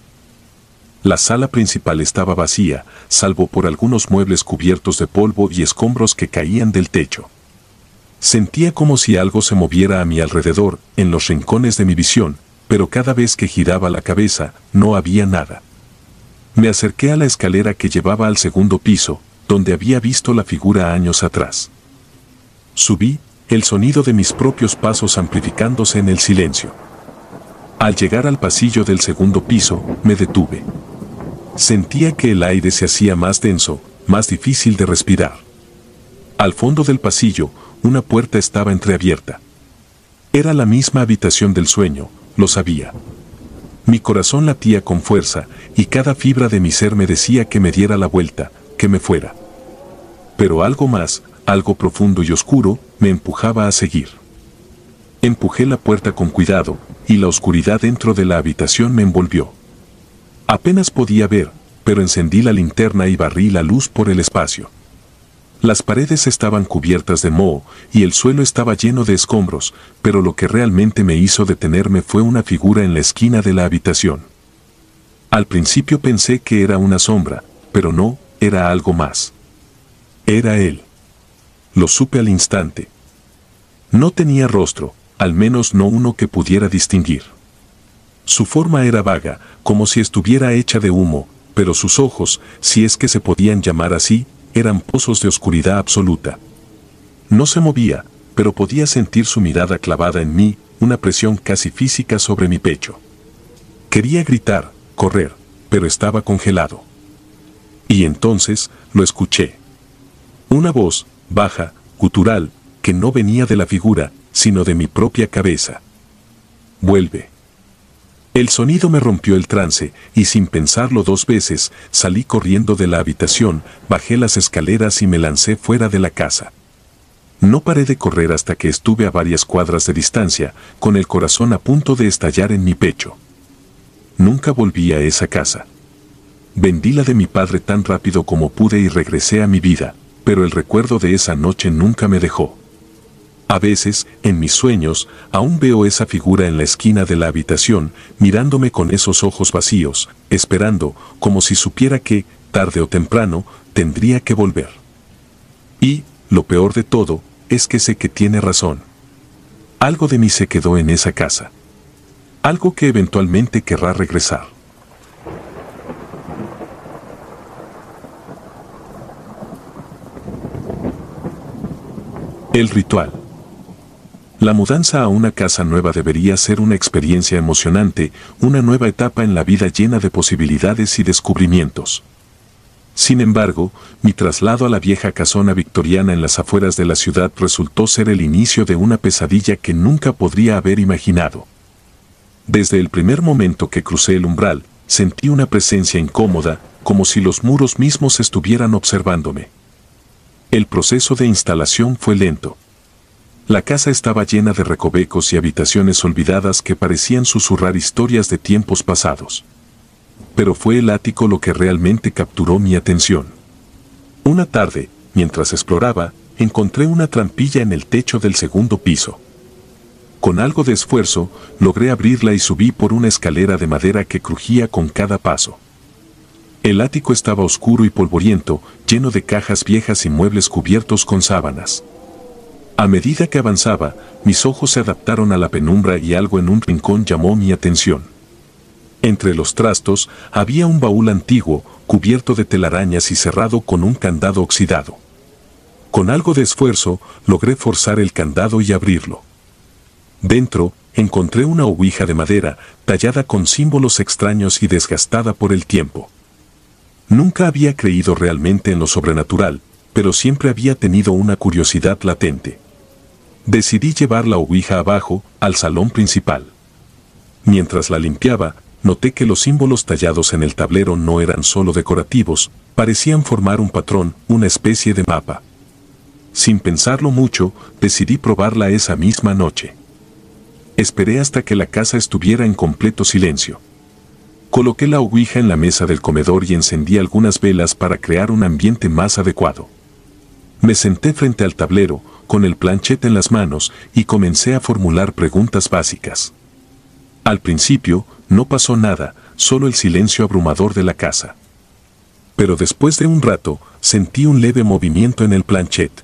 [SPEAKER 1] La sala principal estaba vacía, salvo por algunos muebles cubiertos de polvo y escombros que caían del techo. Sentía como si algo se moviera a mi alrededor, en los rincones de mi visión, pero cada vez que giraba la cabeza, no había nada. Me acerqué a la escalera que llevaba al segundo piso, donde había visto la figura años atrás. Subí, el sonido de mis propios pasos amplificándose en el silencio. Al llegar al pasillo del segundo piso, me detuve. Sentía que el aire se hacía más denso, más difícil de respirar. Al fondo del pasillo, una puerta estaba entreabierta. Era la misma habitación del sueño, lo sabía. Mi corazón latía con fuerza, y cada fibra de mi ser me decía que me diera la vuelta, que me fuera. Pero algo más, algo profundo y oscuro, me empujaba a seguir. Empujé la puerta con cuidado, y la oscuridad dentro de la habitación me envolvió. Apenas podía ver, pero encendí la linterna y barrí la luz por el espacio. Las paredes estaban cubiertas de moho, y el suelo estaba lleno de escombros, pero lo que realmente me hizo detenerme fue una figura en la esquina de la habitación. Al principio pensé que era una sombra, pero no, era algo más. Era él. Lo supe al instante. No tenía rostro, al menos no uno que pudiera distinguir. Su forma era vaga, como si estuviera hecha de humo, pero sus ojos, si es que se podían llamar así, eran pozos de oscuridad absoluta. No se movía, pero podía sentir su mirada clavada en mí, una presión casi física sobre mi pecho. Quería gritar, correr, pero estaba congelado. Y entonces, lo escuché. Una voz, baja, gutural, que no venía de la figura, sino de mi propia cabeza. Vuelve. El sonido me rompió el trance, y sin pensarlo dos veces, salí corriendo de la habitación, bajé las escaleras y me lancé fuera de la casa. No paré de correr hasta que estuve a varias cuadras de distancia, con el corazón a punto de estallar en mi pecho. Nunca volví a esa casa. Vendí la de mi padre tan rápido como pude y regresé a mi vida, pero el recuerdo de esa noche nunca me dejó. A veces, en mis sueños, aún veo esa figura en la esquina de la habitación, mirándome con esos ojos vacíos, esperando, como si supiera que, tarde o temprano, tendría que volver. Y, lo peor de todo, es que sé que tiene razón. Algo de mí se quedó en esa casa. Algo que eventualmente querrá regresar. El ritual. La mudanza a una casa nueva debería ser una experiencia emocionante, una nueva etapa en la vida llena de posibilidades y descubrimientos. Sin embargo, mi traslado a la vieja casona victoriana en las afueras de la ciudad resultó ser el inicio de una pesadilla que nunca podría haber imaginado. Desde el primer momento que crucé el umbral, sentí una presencia incómoda, como si los muros mismos estuvieran observándome. El proceso de instalación fue lento. La casa estaba llena de recovecos y habitaciones olvidadas que parecían susurrar historias de tiempos pasados. Pero fue el ático lo que realmente capturó mi atención. Una tarde, mientras exploraba, encontré una trampilla en el techo del segundo piso. Con algo de esfuerzo, logré abrirla y subí por una escalera de madera que crujía con cada paso. El ático estaba oscuro y polvoriento, lleno de cajas viejas y muebles cubiertos con sábanas. A medida que avanzaba, mis ojos se adaptaron a la penumbra y algo en un rincón llamó mi atención. Entre los trastos había un baúl antiguo, cubierto de telarañas y cerrado con un candado oxidado. Con algo de esfuerzo, logré forzar el candado y abrirlo. Dentro, encontré una ouija de madera, tallada con símbolos extraños y desgastada por el tiempo. Nunca había creído realmente en lo sobrenatural, pero siempre había tenido una curiosidad latente. Decidí llevar la ouija abajo, al salón principal. Mientras la limpiaba, noté que los símbolos tallados en el tablero no eran solo decorativos, parecían formar un patrón, una especie de mapa. Sin pensarlo mucho, decidí probarla esa misma noche. Esperé hasta que la casa estuviera en completo silencio. Coloqué la ouija en la mesa del comedor y encendí algunas velas para crear un ambiente más adecuado. Me senté frente al tablero, con el planchette en las manos, y comencé a formular preguntas básicas. Al principio, no pasó nada, solo el silencio abrumador de la casa. Pero después de un rato, sentí un leve movimiento en el planchette.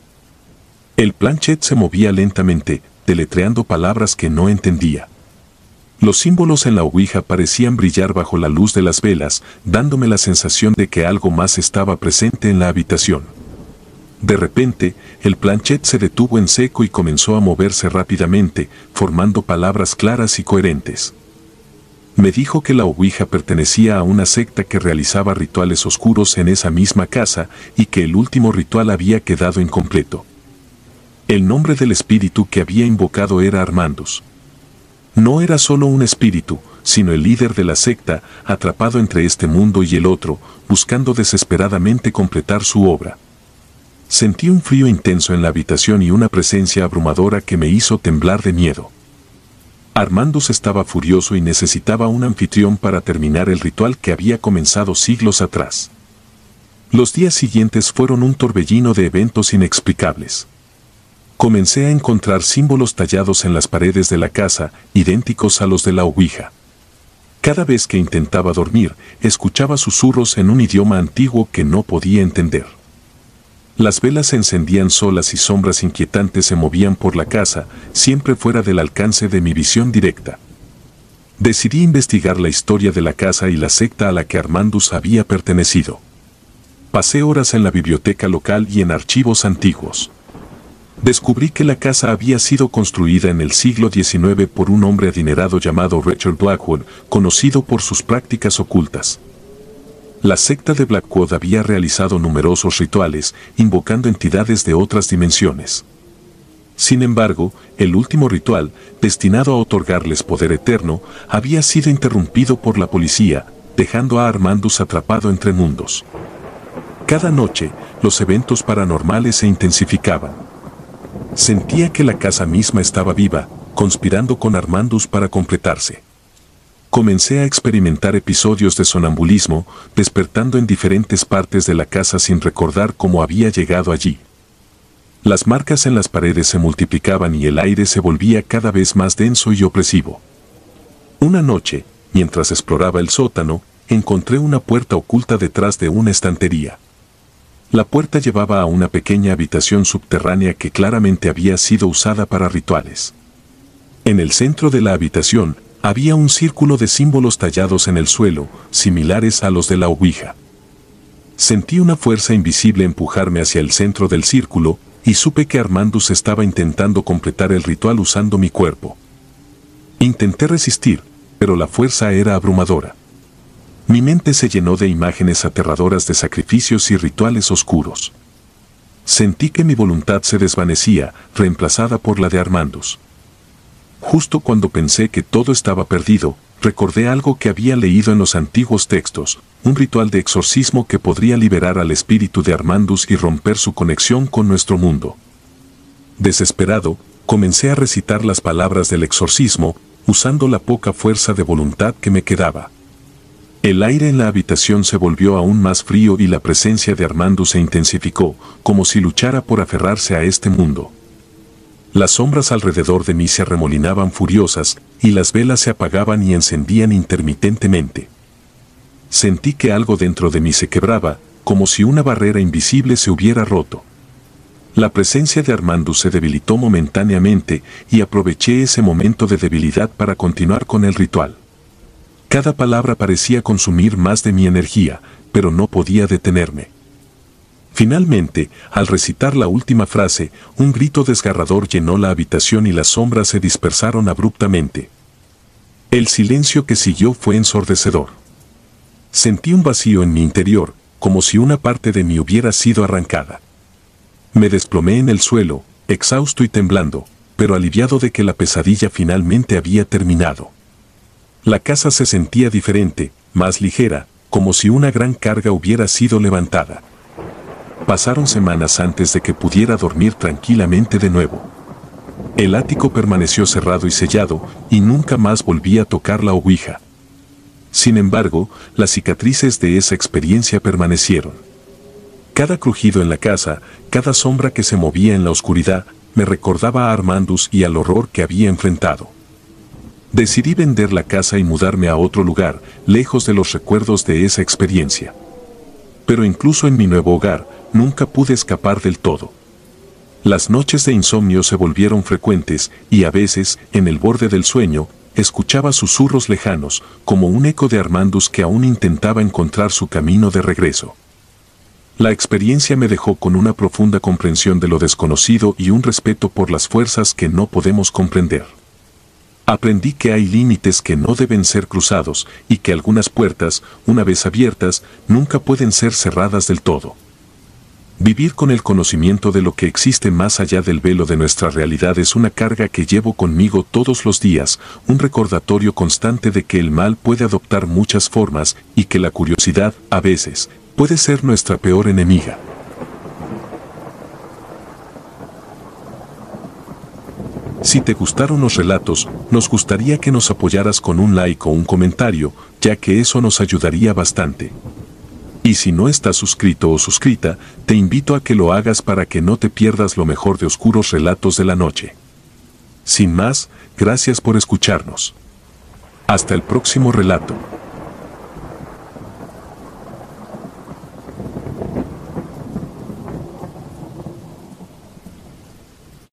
[SPEAKER 1] El planchette se movía lentamente, deletreando palabras que no entendía. Los símbolos en la ouija parecían brillar bajo la luz de las velas, dándome la sensación de que algo más estaba presente en la habitación. De repente, el planchette se detuvo en seco y comenzó a moverse rápidamente, formando palabras claras y coherentes. Me dijo que la Ouija pertenecía a una secta que realizaba rituales oscuros en esa misma casa y que el último ritual había quedado incompleto. El nombre del espíritu que había invocado era Armandus. No era solo un espíritu, sino el líder de la secta, atrapado entre este mundo y el otro, buscando desesperadamente completar su obra. Sentí un frío intenso en la habitación y una presencia abrumadora que me hizo temblar de miedo. Armandus estaba furioso y necesitaba un anfitrión para terminar el ritual que había comenzado siglos atrás. Los días siguientes fueron un torbellino de eventos inexplicables. Comencé a encontrar símbolos tallados en las paredes de la casa, idénticos a los de la Ouija. Cada vez que intentaba dormir, escuchaba susurros en un idioma antiguo que no podía entender. Las velas se encendían solas y sombras inquietantes se movían por la casa, siempre fuera del alcance de mi visión directa. Decidí investigar la historia de la casa y la secta a la que Armandus había pertenecido. Pasé horas en la biblioteca local y en archivos antiguos. Descubrí que la casa había sido construida en el siglo diecinueve por un hombre adinerado llamado Richard Blackwood, conocido por sus prácticas ocultas. La secta de Blackwood había realizado numerosos rituales, invocando entidades de otras dimensiones. Sin embargo, el último ritual, destinado a otorgarles poder eterno, había sido interrumpido por la policía, dejando a Armandus atrapado entre mundos. Cada noche, los eventos paranormales se intensificaban. Sentía que la casa misma estaba viva, conspirando con Armandus para completarse. Comencé a experimentar episodios de sonambulismo, despertando en diferentes partes de la casa sin recordar cómo había llegado allí. Las marcas en las paredes se multiplicaban y el aire se volvía cada vez más denso y opresivo. Una noche, mientras exploraba el sótano, encontré una puerta oculta detrás de una estantería. La puerta llevaba a una pequeña habitación subterránea que claramente había sido usada para rituales. En el centro de la habitación, había un círculo de símbolos tallados en el suelo, similares a los de la Ouija. Sentí una fuerza invisible empujarme hacia el centro del círculo, y supe que Armandus estaba intentando completar el ritual usando mi cuerpo. Intenté resistir, pero la fuerza era abrumadora. Mi mente se llenó de imágenes aterradoras de sacrificios y rituales oscuros. Sentí que mi voluntad se desvanecía, reemplazada por la de Armandus. Justo cuando pensé que todo estaba perdido, recordé algo que había leído en los antiguos textos, un ritual de exorcismo que podría liberar al espíritu de Armandus y romper su conexión con nuestro mundo. Desesperado, comencé a recitar las palabras del exorcismo, usando la poca fuerza de voluntad que me quedaba. El aire en la habitación se volvió aún más frío y la presencia de Armandus se intensificó, como si luchara por aferrarse a este mundo. Las sombras alrededor de mí se arremolinaban furiosas, y las velas se apagaban y encendían intermitentemente. Sentí que algo dentro de mí se quebraba, como si una barrera invisible se hubiera roto. La presencia de Armandus se debilitó momentáneamente, y aproveché ese momento de debilidad para continuar con el ritual. Cada palabra parecía consumir más de mi energía, pero no podía detenerme. Finalmente, al recitar la última frase, un grito desgarrador llenó la habitación y las sombras se dispersaron abruptamente. El silencio que siguió fue ensordecedor. Sentí un vacío en mi interior, como si una parte de mí hubiera sido arrancada. Me desplomé en el suelo, exhausto y temblando, pero aliviado de que la pesadilla finalmente había terminado. La casa se sentía diferente, más ligera, como si una gran carga hubiera sido levantada. Pasaron semanas antes de que pudiera dormir tranquilamente de nuevo. El ático permaneció cerrado y sellado, y nunca más volví a tocar la Ouija. Sin embargo, las cicatrices de esa experiencia permanecieron. Cada crujido en la casa, cada sombra que se movía en la oscuridad, me recordaba a Armandus y al horror que había enfrentado. Decidí vender la casa y mudarme a otro lugar, lejos de los recuerdos de esa experiencia. Pero incluso en mi nuevo hogar, nunca pude escapar del todo. Las noches de insomnio se volvieron frecuentes y a veces, en el borde del sueño, escuchaba susurros lejanos, como un eco de Armandus que aún intentaba encontrar su camino de regreso. La experiencia me dejó con una profunda comprensión de lo desconocido y un respeto por las fuerzas que no podemos comprender. Aprendí que hay límites que no deben ser cruzados y que algunas puertas, una vez abiertas, nunca pueden ser cerradas del todo. Vivir con el conocimiento de lo que existe más allá del velo de nuestra realidad es una carga que llevo conmigo todos los días, un recordatorio constante de que el mal puede adoptar muchas formas y que la curiosidad, a veces, puede ser nuestra peor enemiga. Si te gustaron los relatos, nos gustaría que nos apoyaras con un like o un comentario, ya que eso nos ayudaría bastante. Y si no estás suscrito o suscrita, te invito a que lo hagas para que no te pierdas lo mejor de Oscuros Relatos de la Noche. Sin más, gracias por escucharnos. Hasta el próximo relato.